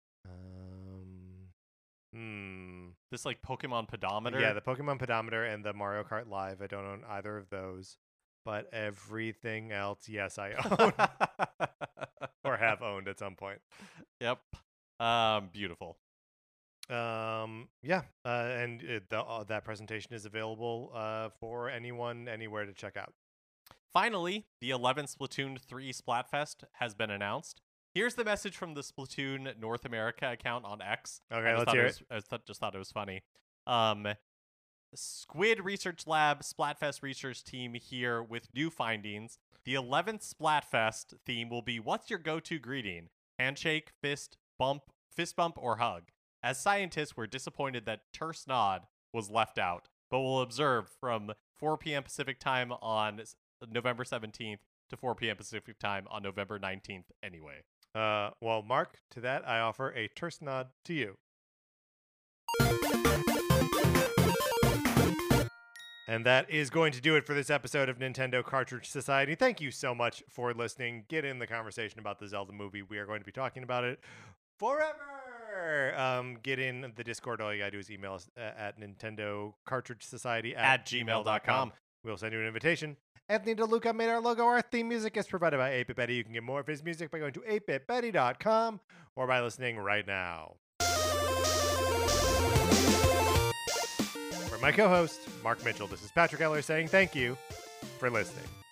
This like Pokemon Pedometer. Yeah, the Pokemon Pedometer and the Mario Kart Live, I don't own either of those. But everything else, yes, I own. Or have owned at some point. Yep. Beautiful. And that presentation is available for anyone, anywhere to check out. Finally, the 11th Splatoon 3 Splatfest has been announced. Here's the message from the Splatoon North America account on X. Okay, let's hear it. I just thought it was funny. Squid Research Lab Splatfest research team here with new findings. The 11th Splatfest theme will be, what's your go-to greeting? Handshake, fist bump, or hug? As scientists, we're disappointed that terse nod was left out, but we'll observe from 4 p.m. Pacific time on November 17th to 4 p.m. Pacific time on November 19th anyway. Well, Mark, to that I offer a terse nod to you. And that is going to do it for this episode of Nintendo Cartridge Society. Thank you so much for listening. Get in the conversation about the Zelda movie. We are going to be talking about it forever. Get in the Discord. All you gotta do is email us at Nintendo Cartridge Society at gmail.com. We'll send you an invitation. Anthony DeLuca made our logo. Our theme music is provided by 8-Bit Betty. You can get more of his music by going to 8bitbetty.com or by listening right now. For my co-host, Mark Mitchell, this is Patrick Eller saying thank you for listening.